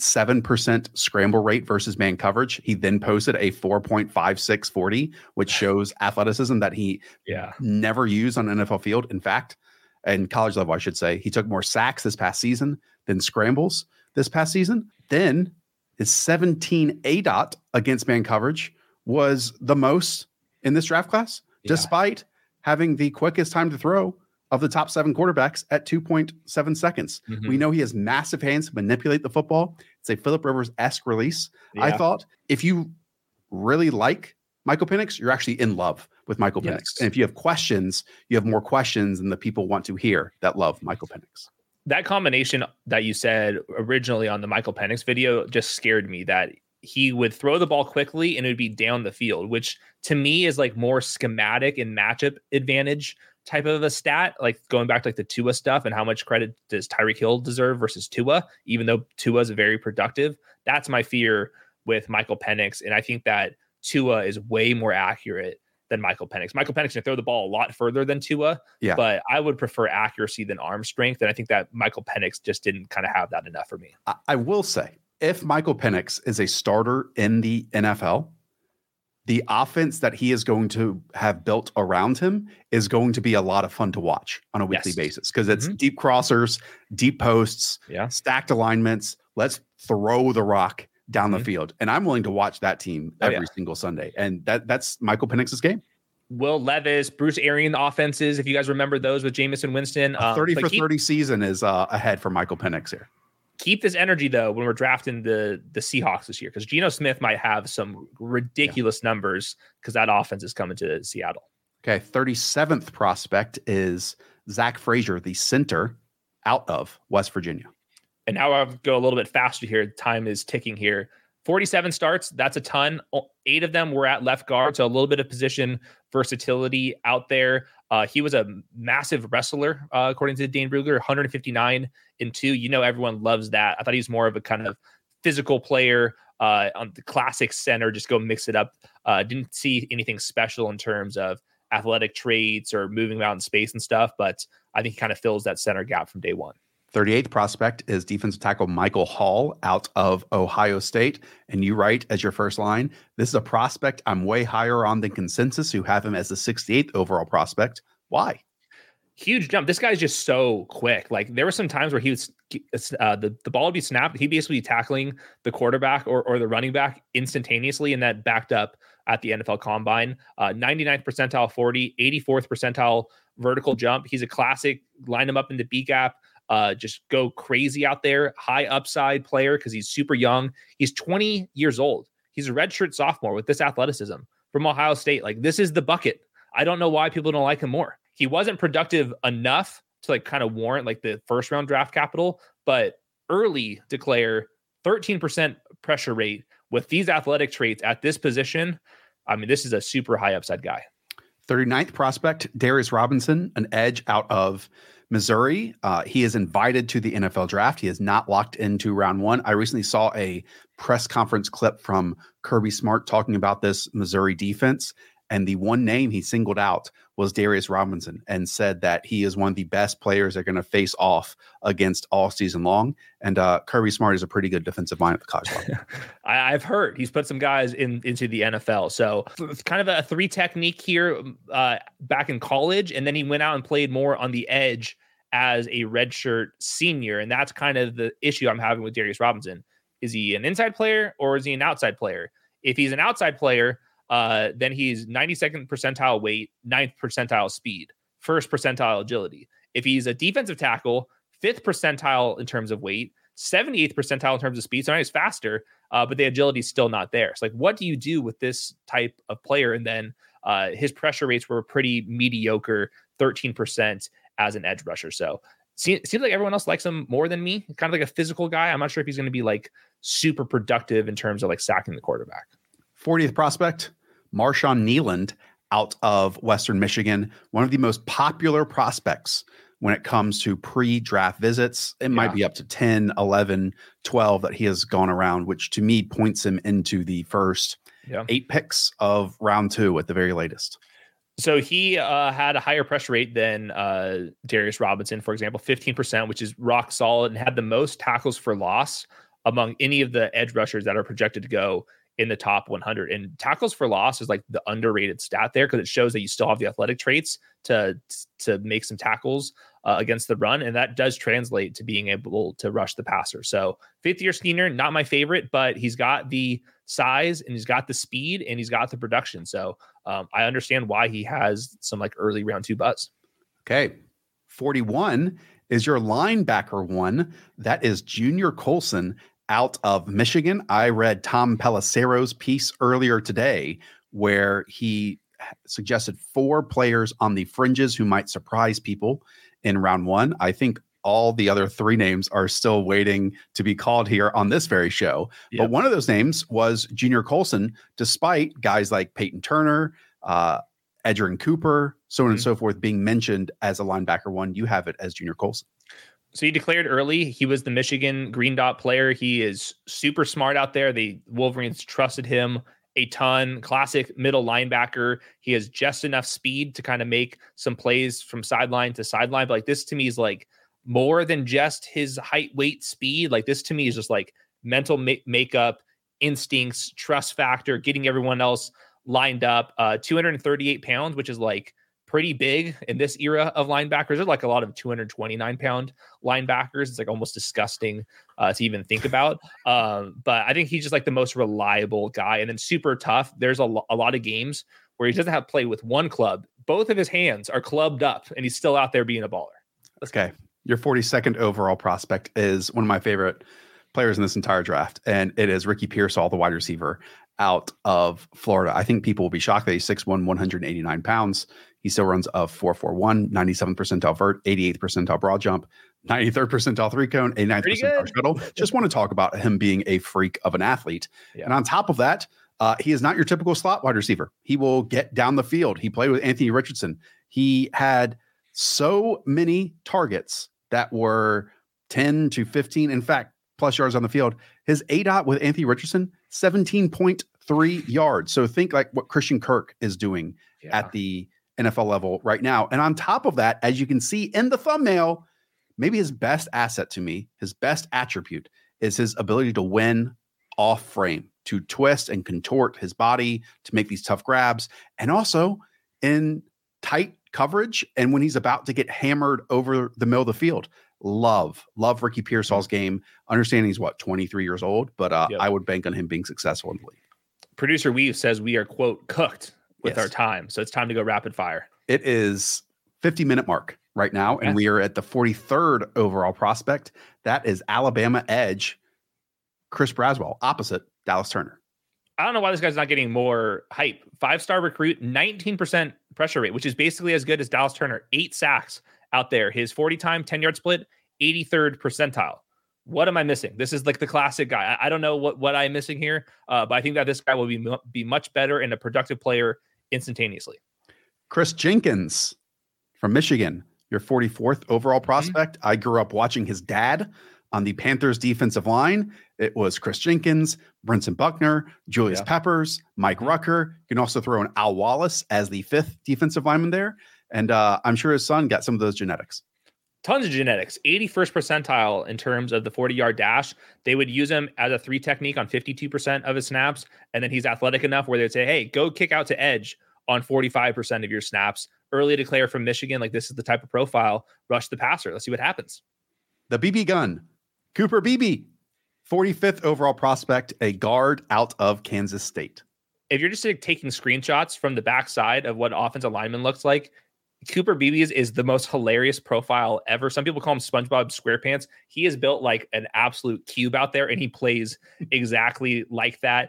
0.7% scramble rate versus man coverage. He then posted a 4.56 40, which shows athleticism that he never used on an NFL field. In fact, and college level, I should say, he took more sacks this past season than scrambles this past season. Then his 17 ADOT against man coverage was the most in this draft class, despite having the quickest time to throw of the top 7 quarterbacks at 2.7 seconds. Mm-hmm. We know he has massive hands to manipulate the football. It's a Phillip Rivers-esque release. Yeah. I thought if you really like Michael Penix, you're actually in love with Michael Penix. And if you have questions, you have more questions than the people want to hear that love Michael Penix. That combination that you said originally on the Michael Penix video just scared me, that he would throw the ball quickly and it would be down the field, which to me is like more schematic and matchup advantage type of a stat, like going back to like the Tua stuff and how much credit does Tyreek Hill deserve versus Tua, even though Tua is very productive. That's my fear with Michael Penix. And I think that Tua is way more accurate than Michael Penix. Michael Penix can throw the ball a lot further than Tua, but I would prefer accuracy than arm strength. And I think that Michael Penix just didn't kind of have that enough for me. I will say, if Michael Penix is a starter in the NFL, the offense that he is going to have built around him is going to be a lot of fun to watch on a weekly basis, because it's deep crossers, deep posts, stacked alignments. Let's throw the rock down the field. And I'm willing to watch that team every single Sunday. And that's Michael Penix's game. Will Levis, Bruce Arian offenses, if you guys remember those with Jameson Winston. 30 for 30 season is ahead for Michael Penix here. Keep this energy, though, when we're drafting the Seahawks this year, because Geno Smith might have some ridiculous numbers because that offense is coming to Seattle. Okay, 37th prospect is Zach Frazier, the center out of West Virginia. And now I'll go a little bit faster here. Time is ticking here. 47 starts, that's a ton. 8 of them were at left guard, so a little bit of position versatility out there. He was a massive wrestler, according to Dane Brugler, 159 and 2. You know, everyone loves that. I thought he was more of a kind of physical player on the classic center, just go mix it up. Didn't see anything special in terms of athletic traits or moving out in space and stuff, but I think he kind of fills that center gap from day one. 38th prospect is defensive tackle Michael Hall out of Ohio State. And you write as your first line, this is a prospect I'm way higher on than consensus, who have him as the 68th overall prospect. Why? Huge jump. This guy's just so quick. Like, there were some times where he was the ball would be snapped. He'd basically be tackling the quarterback or the running back instantaneously, and that backed up at the NFL Combine. 99th percentile 40, 84th percentile vertical jump. He's a classic. Line him up in the B gap. just go crazy out there. High upside player because he's super young. He's 20 years old. He's a redshirt sophomore with this athleticism from Ohio State. Like, this is the bucket. I don't know why people don't like him more. He wasn't productive enough to like kind of warrant like the first round draft capital, but early declare 13% pressure rate with these athletic traits at this position. I mean, this is a super high upside guy. 39th prospect, Darius Robinson, an edge out of Missouri. He is invited to the NFL draft. He is not locked into round one. I recently saw a press conference clip from Kirby Smart talking about this Missouri defense. And the one name he singled out was Darius Robinson and said that he is one of the best players they're going to face off against all season long. And Kirby Smart is a pretty good defensive mind at the college level. I've heard he's put some guys into the NFL. So it's kind of a three technique here back in college. And then he went out and played more on the edge as a redshirt senior. And that's kind of the issue I'm having with Darius Robinson. Is he an inside player or is he an outside player? If he's an outside player, then he's 92nd percentile weight, 9th percentile speed, 1st percentile agility. If he's a defensive tackle, 5th percentile in terms of weight, 78th percentile in terms of speed. So now he's faster, but the agility is still not there. So like, what do you do with this type of player? And then his pressure rates were pretty mediocre, 13% as an edge rusher. So it seems like everyone else likes him more than me. Kind of like a physical guy. I'm not sure if he's going to be like super productive in terms of like sacking the quarterback. 40th prospect, Marshawn Kneeland out of Western Michigan, one of the most popular prospects when it comes to pre-draft visits. It might be up to 10, 11, 12 that he has gone around, which to me points him into the first 8 picks of round 2 at the very latest. So he had a higher pressure rate than Darius Robinson, for example, 15%, which is rock solid, and had the most tackles for loss among any of the edge rushers that are projected to go in the top 100. And tackles for loss is like the underrated stat there because it shows that you still have the athletic traits to make some tackles against the run. And that does translate to being able to rush the passer. So 5th-year senior, not my favorite, but he's got the size and he's got the speed and he's got the production. So I understand why he has some like early round 2 buzz. Okay. 41 is your linebacker one. That is Junior Colson out of Michigan. I read Tom Pelissero's piece earlier today where he suggested 4 players on the fringes who might surprise people in round 1. I think all the other 3 names are still waiting to be called here on this very show. Yep. But one of those names was Junior Colson, despite guys like Peyton Turner, Edgerrin Cooper, so on and so forth being mentioned as a linebacker one. You have it as Junior Colson. So he declared early. He was the Michigan Green Dot player. He is super smart out there. The Wolverines trusted him a ton. Classic middle linebacker. He has just enough speed to kind of make some plays from sideline to sideline. But like this to me is like more than just his height, weight, speed. Like this to me is just like mental makeup, instincts, trust factor, getting everyone else lined up. 238 pounds, which is like pretty big in this era of linebackers. There's like a lot of 229-pound linebackers. It's like almost disgusting to even think about. But I think he's just like the most reliable guy and then super tough. There's a lot of games where he doesn't have to play with one club. Both of his hands are clubbed up and he's still out there being a baller. Okay. Your 42nd overall prospect is one of my favorite players in this entire draft. And it is Ricky Pearsall, the wide receiver out of Florida. I think people will be shocked that he's 6'1", 189 pounds. He still runs a 4.41, 97th percentile vert, 88th percentile broad jump, 93rd percentile 3-cone, 89th percentile shuttle. Just want to talk about him being a freak of an athlete. Yeah. And on top of that, he is not your typical slot wide receiver. He will get down the field. He played with Anthony Richardson. He had so many targets that were 10 to 15, in fact, plus yards on the field. His ADOT with Anthony Richardson, 17.3 yards. So think like what Christian Kirk is doing at the NFL level right now. And on top of that, as you can see in the thumbnail, maybe his best asset to me, his best attribute is his ability to win off frame, to twist and contort his body to make these tough grabs. And also in tight coverage. And when he's about to get hammered over the middle of the field, love Ricky Pearsall's game. Understanding he's 23 years old, but I would bank on him being successful in the league. Producer Weave says we are, quote, cooked with our time. So it's time to go rapid fire. It is 50-minute mark. right now, and we are at the 43rd overall prospect. That is Alabama edge Chris Braswell, opposite Dallas Turner. I don't know why this guy's not getting more hype. 5-star recruit, 19% pressure rate, which is basically as good as Dallas Turner. 8 sacks out there. His 40 time 10-yard split, 83rd percentile. What am I missing? This is like the classic guy. I don't know what I'm missing here, but I think that this guy will be much better and a productive player instantaneously. Chris Jenkins from Michigan, your 44th overall prospect. I grew up watching his dad on the Panthers defensive line. It was Chris Jenkins, Brinson Buckner, Julius Peppers, Mike Rucker. You can also throw in Al Wallace as the 5th defensive lineman there. And I'm sure his son got some of those genetics. Tons of genetics. 81st percentile in terms of the 40-yard dash. They would use him as a 3 technique on 52% of his snaps. And then he's athletic enough where they'd say, hey, go kick out to edge on 45% of your snaps. Early declare from Michigan, like this is the type of profile. Rush the passer. Let's see what happens. The BB gun. Cooper Beebe, 45th overall prospect, a guard out of Kansas State. If you're just like, taking screenshots from the backside of what offensive lineman looks like, Cooper Beebe is the most hilarious profile ever. Some people call him SpongeBob SquarePants. He is built like an absolute cube out there, and he plays exactly like that.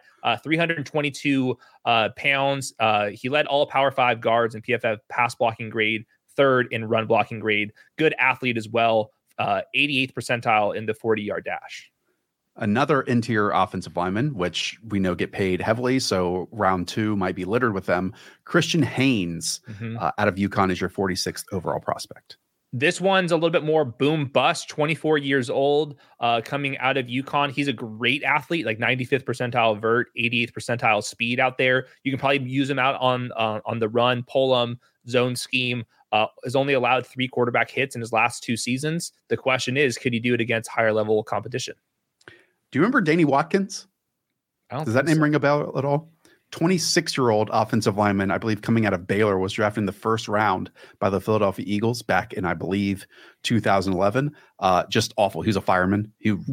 322 pounds. He led all Power 5 guards in PFF pass blocking grade, 3rd in run blocking grade. Good athlete as well. 88th percentile in the 40-yard dash. Another interior offensive lineman, which we know get paid heavily, so round 2 might be littered with them. Christian Haynes out of UConn is your 46th overall prospect. This one's a little bit more boom bust, 24 years old, coming out of UConn. He's a great athlete, like 95th percentile vert, 88th percentile speed out there. You can probably use him out on the run, pull him, zone scheme. Has only allowed 3 quarterback hits in his last 2 seasons. The question is, could he do it against higher level competition? Do you remember Danny Watkins? Does that name ring a bell at all? 26-year-old offensive lineman, I believe, coming out of Baylor, was drafted in the 1st round by the Philadelphia Eagles back in, I believe, 2011. Just awful. He was a fireman. He was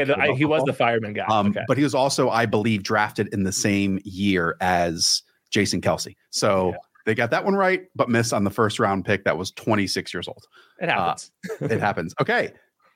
the fireman guy. But he was also, I believe, drafted in the same year as Jason Kelce. So they got that one right, but missed on the 1st round pick that was 26 years old. It happens. It happens. Okay.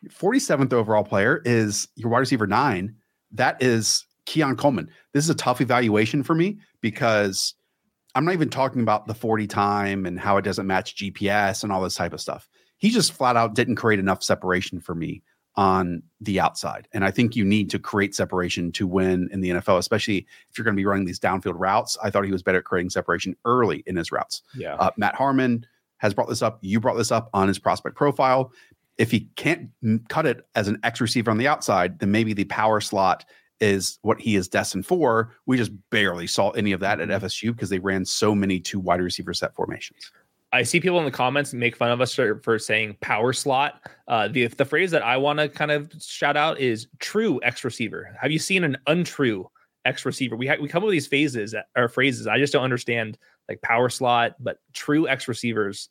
47th overall player is your wide receiver 9. That is Keon Coleman. This is a tough evaluation for me because I'm not even talking about the 40 time and how it doesn't match GPS and all this type of stuff. He just flat out didn't create enough separation for me on the outside. And I think you need to create separation to win in the NFL, especially if you're going to be running these downfield routes. I thought he was better at creating separation early in his routes. Matt Harmon has brought this up. You brought this up on his prospect profile. If he can't cut it as an X receiver on the outside, then maybe the power slot is what he is destined for. We just barely saw any of that at FSU because they ran so many 2 wide receiver set formations. I see people in the comments make fun of us for saying power slot. The phrase that I want to kind of shout out is true X receiver. Have you seen an untrue X receiver? We come up with these phrases. I just don't understand like power slot, but true X receivers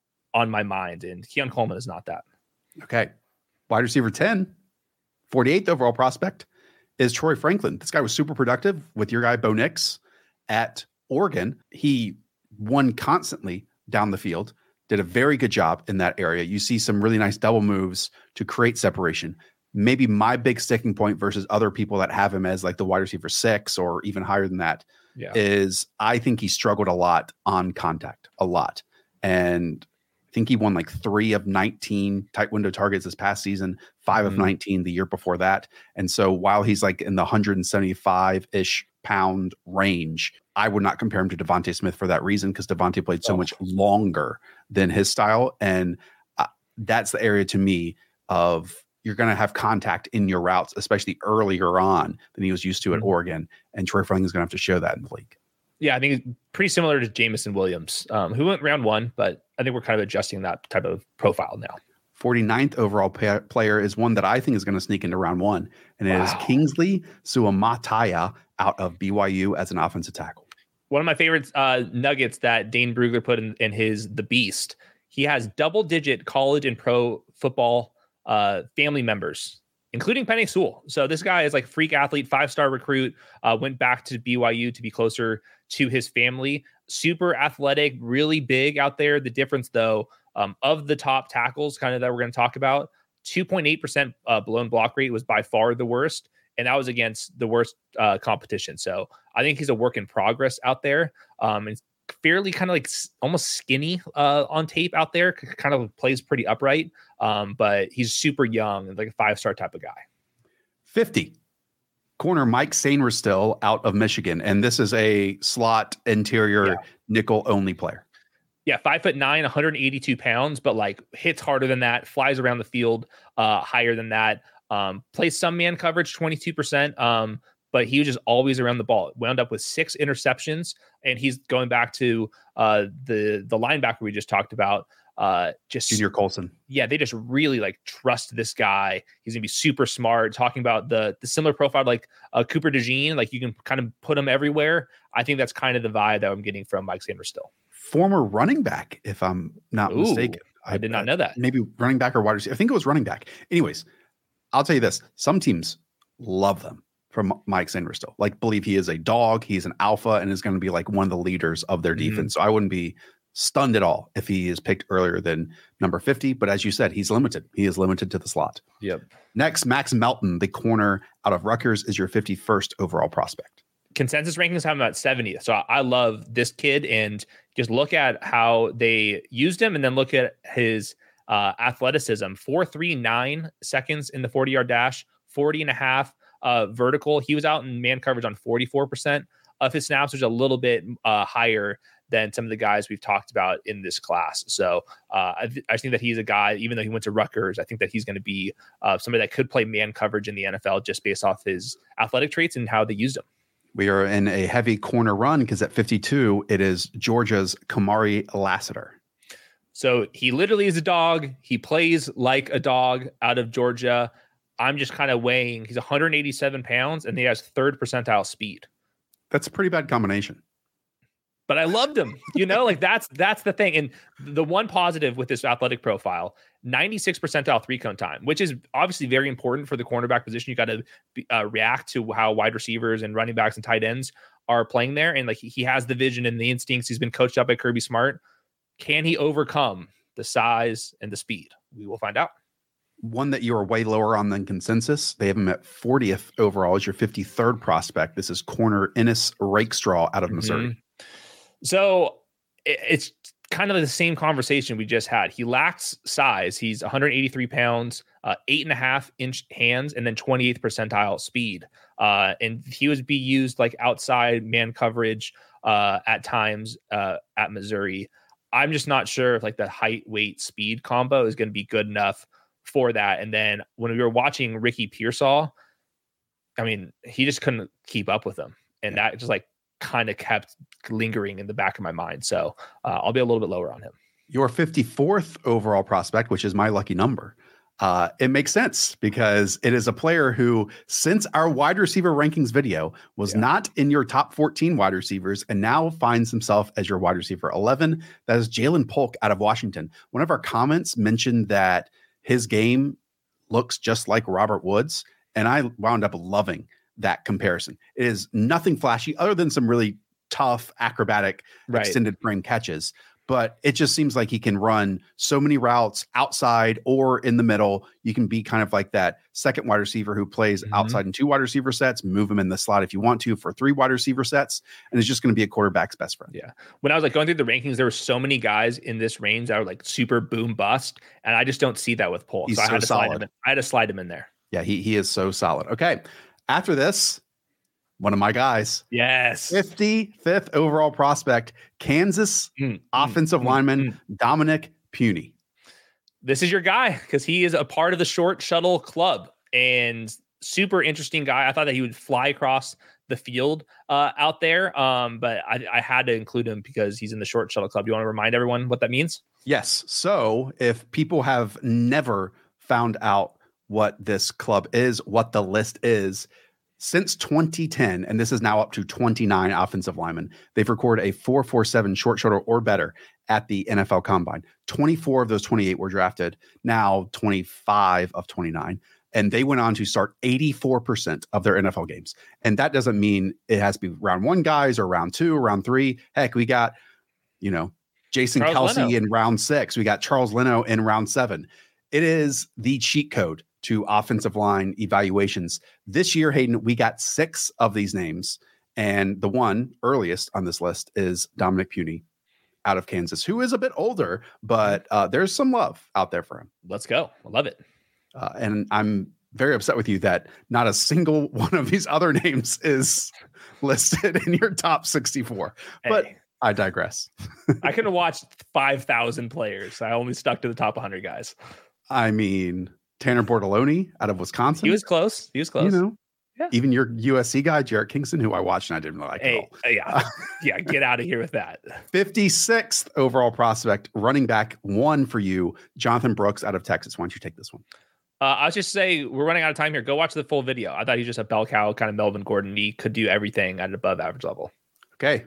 on my mind. And Keon Coleman is not that. Okay. Wide receiver 10, 48th overall prospect is Troy Franklin. This guy was super productive with your guy, Bo Nix, at Oregon. He won constantly down the field, did a very good job in that area. You see some really nice double moves to create separation. Maybe my big sticking point versus other people that have him as like the wide receiver 6 or even higher than that is I think he struggled a lot on contact, a lot. And I think he won like 3 of 19 tight window targets this past season, 5 of 19 the year before that. And so while he's like in the 175-ish pound range, I would not compare him to Devontae Smith for that reason because Devontae played so much longer than his style. And that's the area to me of you're going to have contact in your routes, especially earlier on than he was used to at Oregon. And Troy Franklin is going to have to show that in the league. Yeah, I think it's pretty similar to Jamison Williams, who went round 1, but I think we're kind of adjusting that type of profile now. 49th overall player is one that I think is going to sneak into round 1, and it is Kingsley Suamataia out of BYU as an offensive tackle. One of my favorite nuggets that Dane Brugler put in his The Beast. He has double-digit college and pro football family members, including Penei Sewell. So this guy is like freak athlete, 5-star recruit, went back to BYU to be closer to his family. super athletic, really big out there. The difference, though, of the top tackles kind of that we're going to talk about, 2.8% blown block rate was by far the worst. And that was against the worst competition. So I think he's a work in progress out there. And fairly kind of like almost skinny on tape out there, kind of plays pretty upright. But he's super young and like a 5-star type of guy. 50. Corner Mike Sainristil out of Michigan. And this is a slot interior nickel only player. Yeah, 5'9", 182 pounds, but like hits harder than that, flies around the field higher than that. Plays some man coverage, 22%. But he was just always around the ball. Wound up with 6 interceptions, and he's going back to the linebacker we just talked about. Just Junior Colson. Yeah, they just really like trust this guy. He's gonna be super smart. Talking about the similar profile like Cooper DeJean, like you can kind of put him everywhere. I think that's kind of the vibe that I'm getting from Mike Sainristil. Former running back, if I'm not mistaken. I did not know that. Maybe running back or wide receiver. I think it was running back. Anyways, I'll tell you this. Some teams love them from Mike Sainristil. Like, believe he is a dog. He's an alpha and is going to be like one of the leaders of their defense. So I wouldn't be stunned at all if he is picked earlier than number 50. But as you said, he's limited. He is limited to the slot. Yep. Next, Max Melton, the corner out of Rutgers, is your 51st overall prospect. Consensus rankings have him at 70th. So I love this kid, and just look at how they used him and then look at his athleticism. 4.39 seconds in the 40-yard dash, 40.5 vertical. He was out in man coverage on 44% of his snaps, which is a little bit higher than some of the guys we've talked about in this class. So I think that he's a guy, even though he went to Rutgers, I think that he's going to be somebody that could play man coverage in the NFL just based off his athletic traits and how they used him. We are in a heavy corner run because at 52, it is Georgia's Kamari Lassiter. So he literally is a dog. He plays like a dog out of Georgia. I'm just kind of weighing. He's 187 pounds, and he has 3rd percentile speed. That's a pretty bad combination. But I loved him. You know, like that's the thing. And the one positive with this athletic profile, 96 percentile 3-cone time, which is obviously very important for the cornerback position. You got to react to how wide receivers and running backs and tight ends are playing there. And like he has the vision and the instincts. He's been coached up by Kirby Smart. Can he overcome the size and the speed? We will find out. One that you are way lower on than consensus. They have him at 40th overall as your 53rd prospect. This is corner Ennis Rakestraw out of Missouri. So it's kind of the same conversation we just had. He lacks size. He's 183 pounds, 8.5-inch hands, and then 28th percentile speed. And he would be used like outside man coverage at times at Missouri. I'm just not sure if like the height, weight, speed combo is going to be good enough for that. And then when we were watching Ricky Pearsall, I mean, he just couldn't keep up with him. And that just like kind of kept lingering in the back of my mind. So I'll be a little bit lower on him. Your 54th overall prospect, which is my lucky number. It makes sense because it is a player who, since our wide receiver rankings video, was not in your top 14 wide receivers and now finds himself as your wide receiver 11. That is Jalen Polk out of Washington. One of our comments mentioned that his game looks just like Robert Woods, and I wound up loving that comparison. It is nothing flashy other than some really tough, acrobatic, extended frame catches. But it just seems like he can run so many routes outside or in the middle. You can be kind of like that second wide receiver who plays outside in 2 wide receiver sets, move him in the slot if you want to for 3 wide receiver sets. And it's just going to be a quarterback's best friend. Yeah. When I was like going through the rankings, there were so many guys in this range that were like super boom bust. And I just don't see that with Polk. He's so I had to solid. slide him in. I had to slide him in there. Yeah, he is so solid. Okay. After this, one of my guys. Yes. 55th overall prospect, Kansas offensive lineman Dominic Puny. This is your guy because he is a part of the short shuttle club and super interesting guy. I thought that he would fly across the field out there, but I had to include him because he's in the short shuttle club. You want to remind everyone what that means? Yes. So if people have never found out what this club is, what the list is, since 2010, and this is now up to 29 offensive linemen, they've recorded a 4.47 short shuttle or better at the NFL Combine. 24 of those 28 were drafted. Now 25 of 29. and they went on to start 84% of their NFL games. And that doesn't mean it has to be round 1 guys or round 2 or round 3. Heck, we got, Jason Charles Kelce Leno in round 6. We got Charles Leno in round 7. It is the cheat code to offensive line evaluations. This year, Hayden, we got 6 of these names. And the one earliest on this list is Dominic Puny out of Kansas, who is a bit older, but there's some love out there for him. Let's go. I love it. And I'm very upset with you that not a single one of these other names is listed in your top 64. But I digress. I could have watched 5,000 players. I only stuck to the top 100 guys. I mean, Tanner Bortoloni out of Wisconsin. He was close. Yeah. Even your USC guy, Jarrett Kingston, who I watched and I didn't really like at all. Yeah, get out of here with that. 56th overall prospect, running back 1 for you, Jonathan Brooks out of Texas. Why don't you take this one? I'll just say we're running out of time here. Go watch the full video. I thought he was just a bell cow, kind of Melvin Gordon. He could do everything at an above average level. Okay.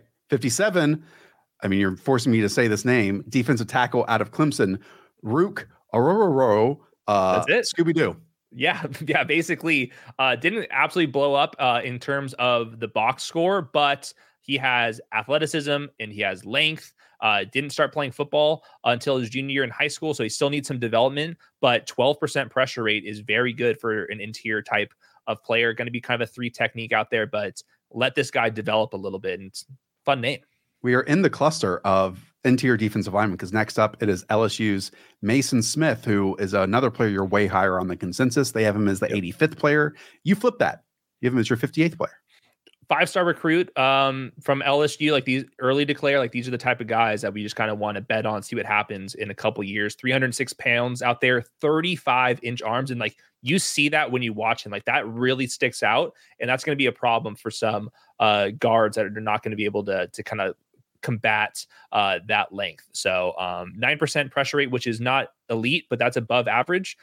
57. I mean, you're forcing me to say this name. Defensive tackle out of Clemson, Rook Ororo. That's it. Scooby-Doo. Yeah. Basically, didn't absolutely blow up in terms of the box score, but he has athleticism and he has length. Didn't start playing football until his junior year in high school, so he still needs some development. But 12% pressure rate is very good for an interior type of player. Going to be kind of a 3 technique out there, but let this guy develop a little bit. And it's a fun name. We are in the cluster of interior defensive linemen because next up it is LSU's Mason Smith, who is another player you're way higher on the consensus. They have him as the 85th player. You flip that. You have him as your 58th player. 5-star recruit from LSU, like these early declare, like these are the type of guys that we just kind of want to bet on, see what happens in a couple years. 306 pounds out there, 35-inch arms. And like you see that when you watch him, like that really sticks out. And that's going to be a problem for some guards that are not going to be able to kind of combat that length. So 9% pressure rate, which is not elite, but that's above average.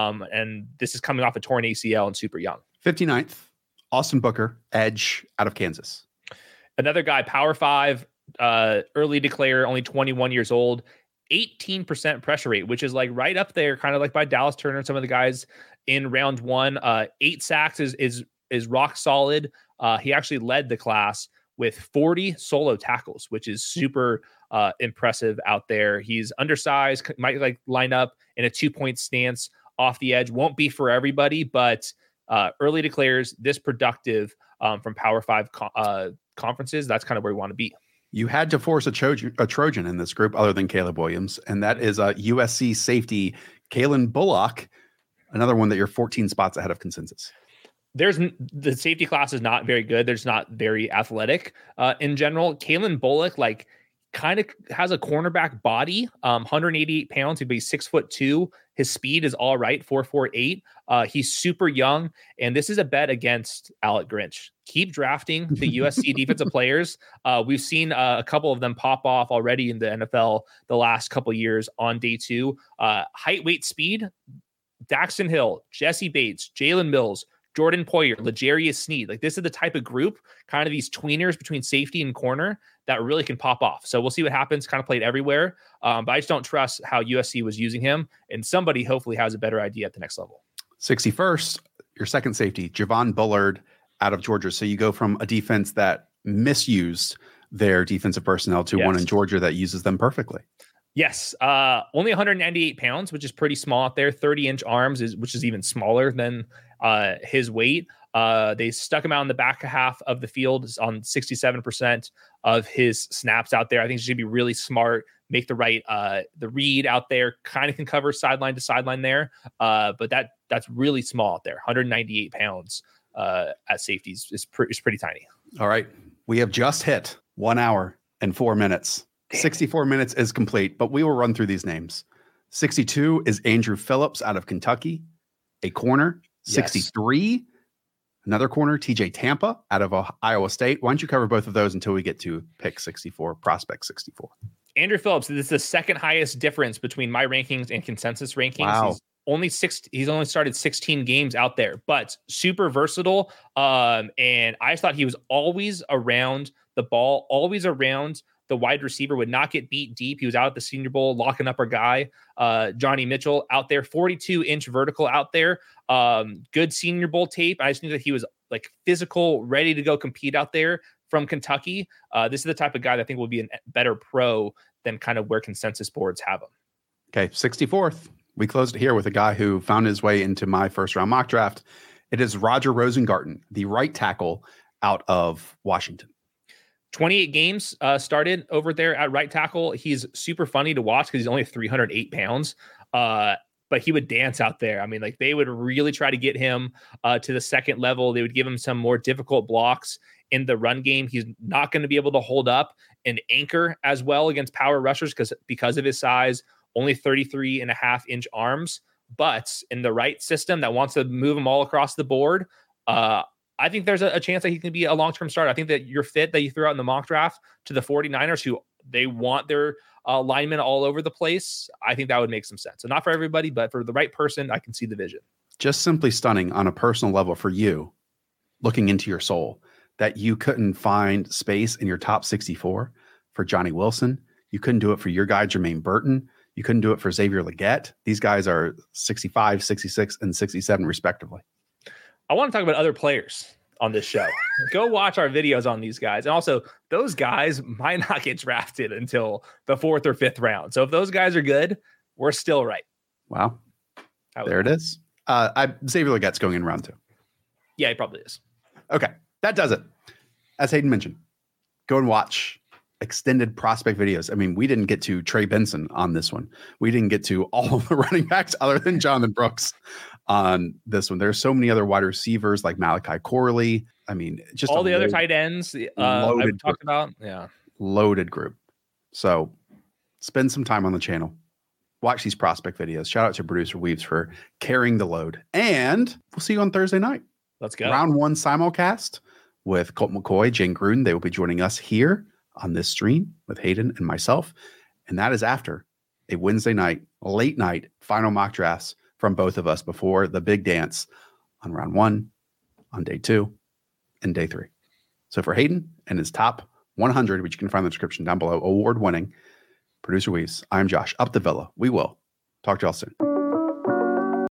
And this is coming off a torn ACL and super young. 59th. Austin Booker, edge out of Kansas. Another guy, Power 5, early declare, only 21 years old, 18% pressure rate, which is like right up there, kind of like by Dallas Turner and some of the guys in round 1. 8 sacks is rock solid. He actually led the class with 40 solo tackles, which is super impressive out there. He's undersized, might like line up in a 2-point stance off the edge. Won't be for everybody, but early declares this productive from Power 5 conferences. That's kind of where we want to be. You had to force a Trojan in this group other than Caleb Williams, and that is USC safety Kalen Bullock, another one that you're 14 spots ahead of consensus. The safety class is not very good. There's not very athletic in general. Kalen Bullock, like, kind of has a cornerback body, 188 pounds. He'd be 6'2". His speed is all right, 4.48. He's super young, and this is a bet against Alec Grinch. Keep drafting the USC defensive players. We've seen a couple of them pop off already in the NFL the last couple years on day 2. Height, weight, speed, Daxton Hill, Jesse Bates, Jalen Mills, Jordan Poyer, L'Jarius Sneed. Like, this is the type of group, kind of these tweeners between safety and corner that really can pop off. So we'll see what happens. Kind of played everywhere. But I just don't trust how USC was using him. And somebody hopefully has a better idea at the next level. 61st, your second safety, Javon Bullard out of Georgia. So you go from a defense that misused their defensive personnel to one in Georgia that uses them perfectly. Yes. Only 198 pounds, which is pretty small out there. 30-inch arms, which is even smaller than his weight. They stuck him out in the back half of the field on 67% of his snaps out there. I think he's going to be really smart, make the right the read out there, kind of can cover sideline to sideline there. But that's really small out there. 198 pounds at safeties is pretty tiny. All right. We have just hit 1 hour and 4 minutes. 64 minutes is complete, but we will run through these names. 62 is Andrew Phillips out of Kentucky, a corner. 63, another corner, TJ Tampa out of Iowa State. Why don't you cover both of those until we get to pick 64, prospect 64? Andrew Phillips, this is the second highest difference between my rankings and consensus rankings. Wow. He's only started 16 games out there, but super versatile. And I thought he was always around the ball, always around the wide receiver would not get beat deep. He was out at the Senior Bowl locking up our guy, Johnny Mitchell, out there, 42-inch vertical out there. Good Senior Bowl tape. I just knew that he was like physical, ready to go compete out there from Kentucky. This is the type of guy that I think will be a better pro than kind of where consensus boards have him. Okay, 64th. We closed it here with a guy who found his way into my first round mock draft. It is Roger Rosengarten, the right tackle out of Washington. 28 games started over there at right tackle. He's super funny to watch because he's only 308 pounds. But he would dance out there. I mean, like they would really try to get him to the second level. They would give him some more difficult blocks in the run game. He's not going to be able to hold up and anchor as well against power rushers because of his size, only 33.5-inch arms. But in the right system that wants to move them all across the board, I think there's a chance that he can be a long-term starter. I think that your fit that you threw out in the mock draft to the 49ers, who they want their linemen all over the place, I think that would make some sense. So not for everybody, but for the right person, I can see the vision. Just simply stunning on a personal level for you, looking into your soul, that you couldn't find space in your top 64 for Johnny Wilson. You couldn't do it for your guy, Jermaine Burton. You couldn't do it for Xavier Legette. These guys are 65, 66, and 67, respectively. I want to talk about other players on this show. Go watch our videos on these guys. And also, those guys might not get drafted until the 4th or 5th round. So if those guys are good, we're still right. Wow. There it is. Xavier Legette's going in round 2. Yeah, he probably is. Okay. That does it. As Hayden mentioned, go and watch extended prospect videos. I mean, we didn't get to Trey Benson on this one. We didn't get to all of the running backs other than Jonathan Brooks on this one. There's so many other wide receivers like Malachi Corley. I mean, just all the other tight ends I've talked about. Yeah. Loaded group. So spend some time on the channel. Watch these prospect videos. Shout out to producer Weaves for carrying the load. And we'll see you on Thursday night. Let's go. Round 1 simulcast with Colt McCoy, Jane Gruden. They will be joining us here on this stream with Hayden and myself. And that is after a Wednesday night, late night, final mock drafts from both of us before the big dance on round 1, on day 2, and day 3. So for Hayden and his top 100, which you can find in the description down below, award-winning producer Weaves, I'm Josh, up the villa. We will talk to y'all soon.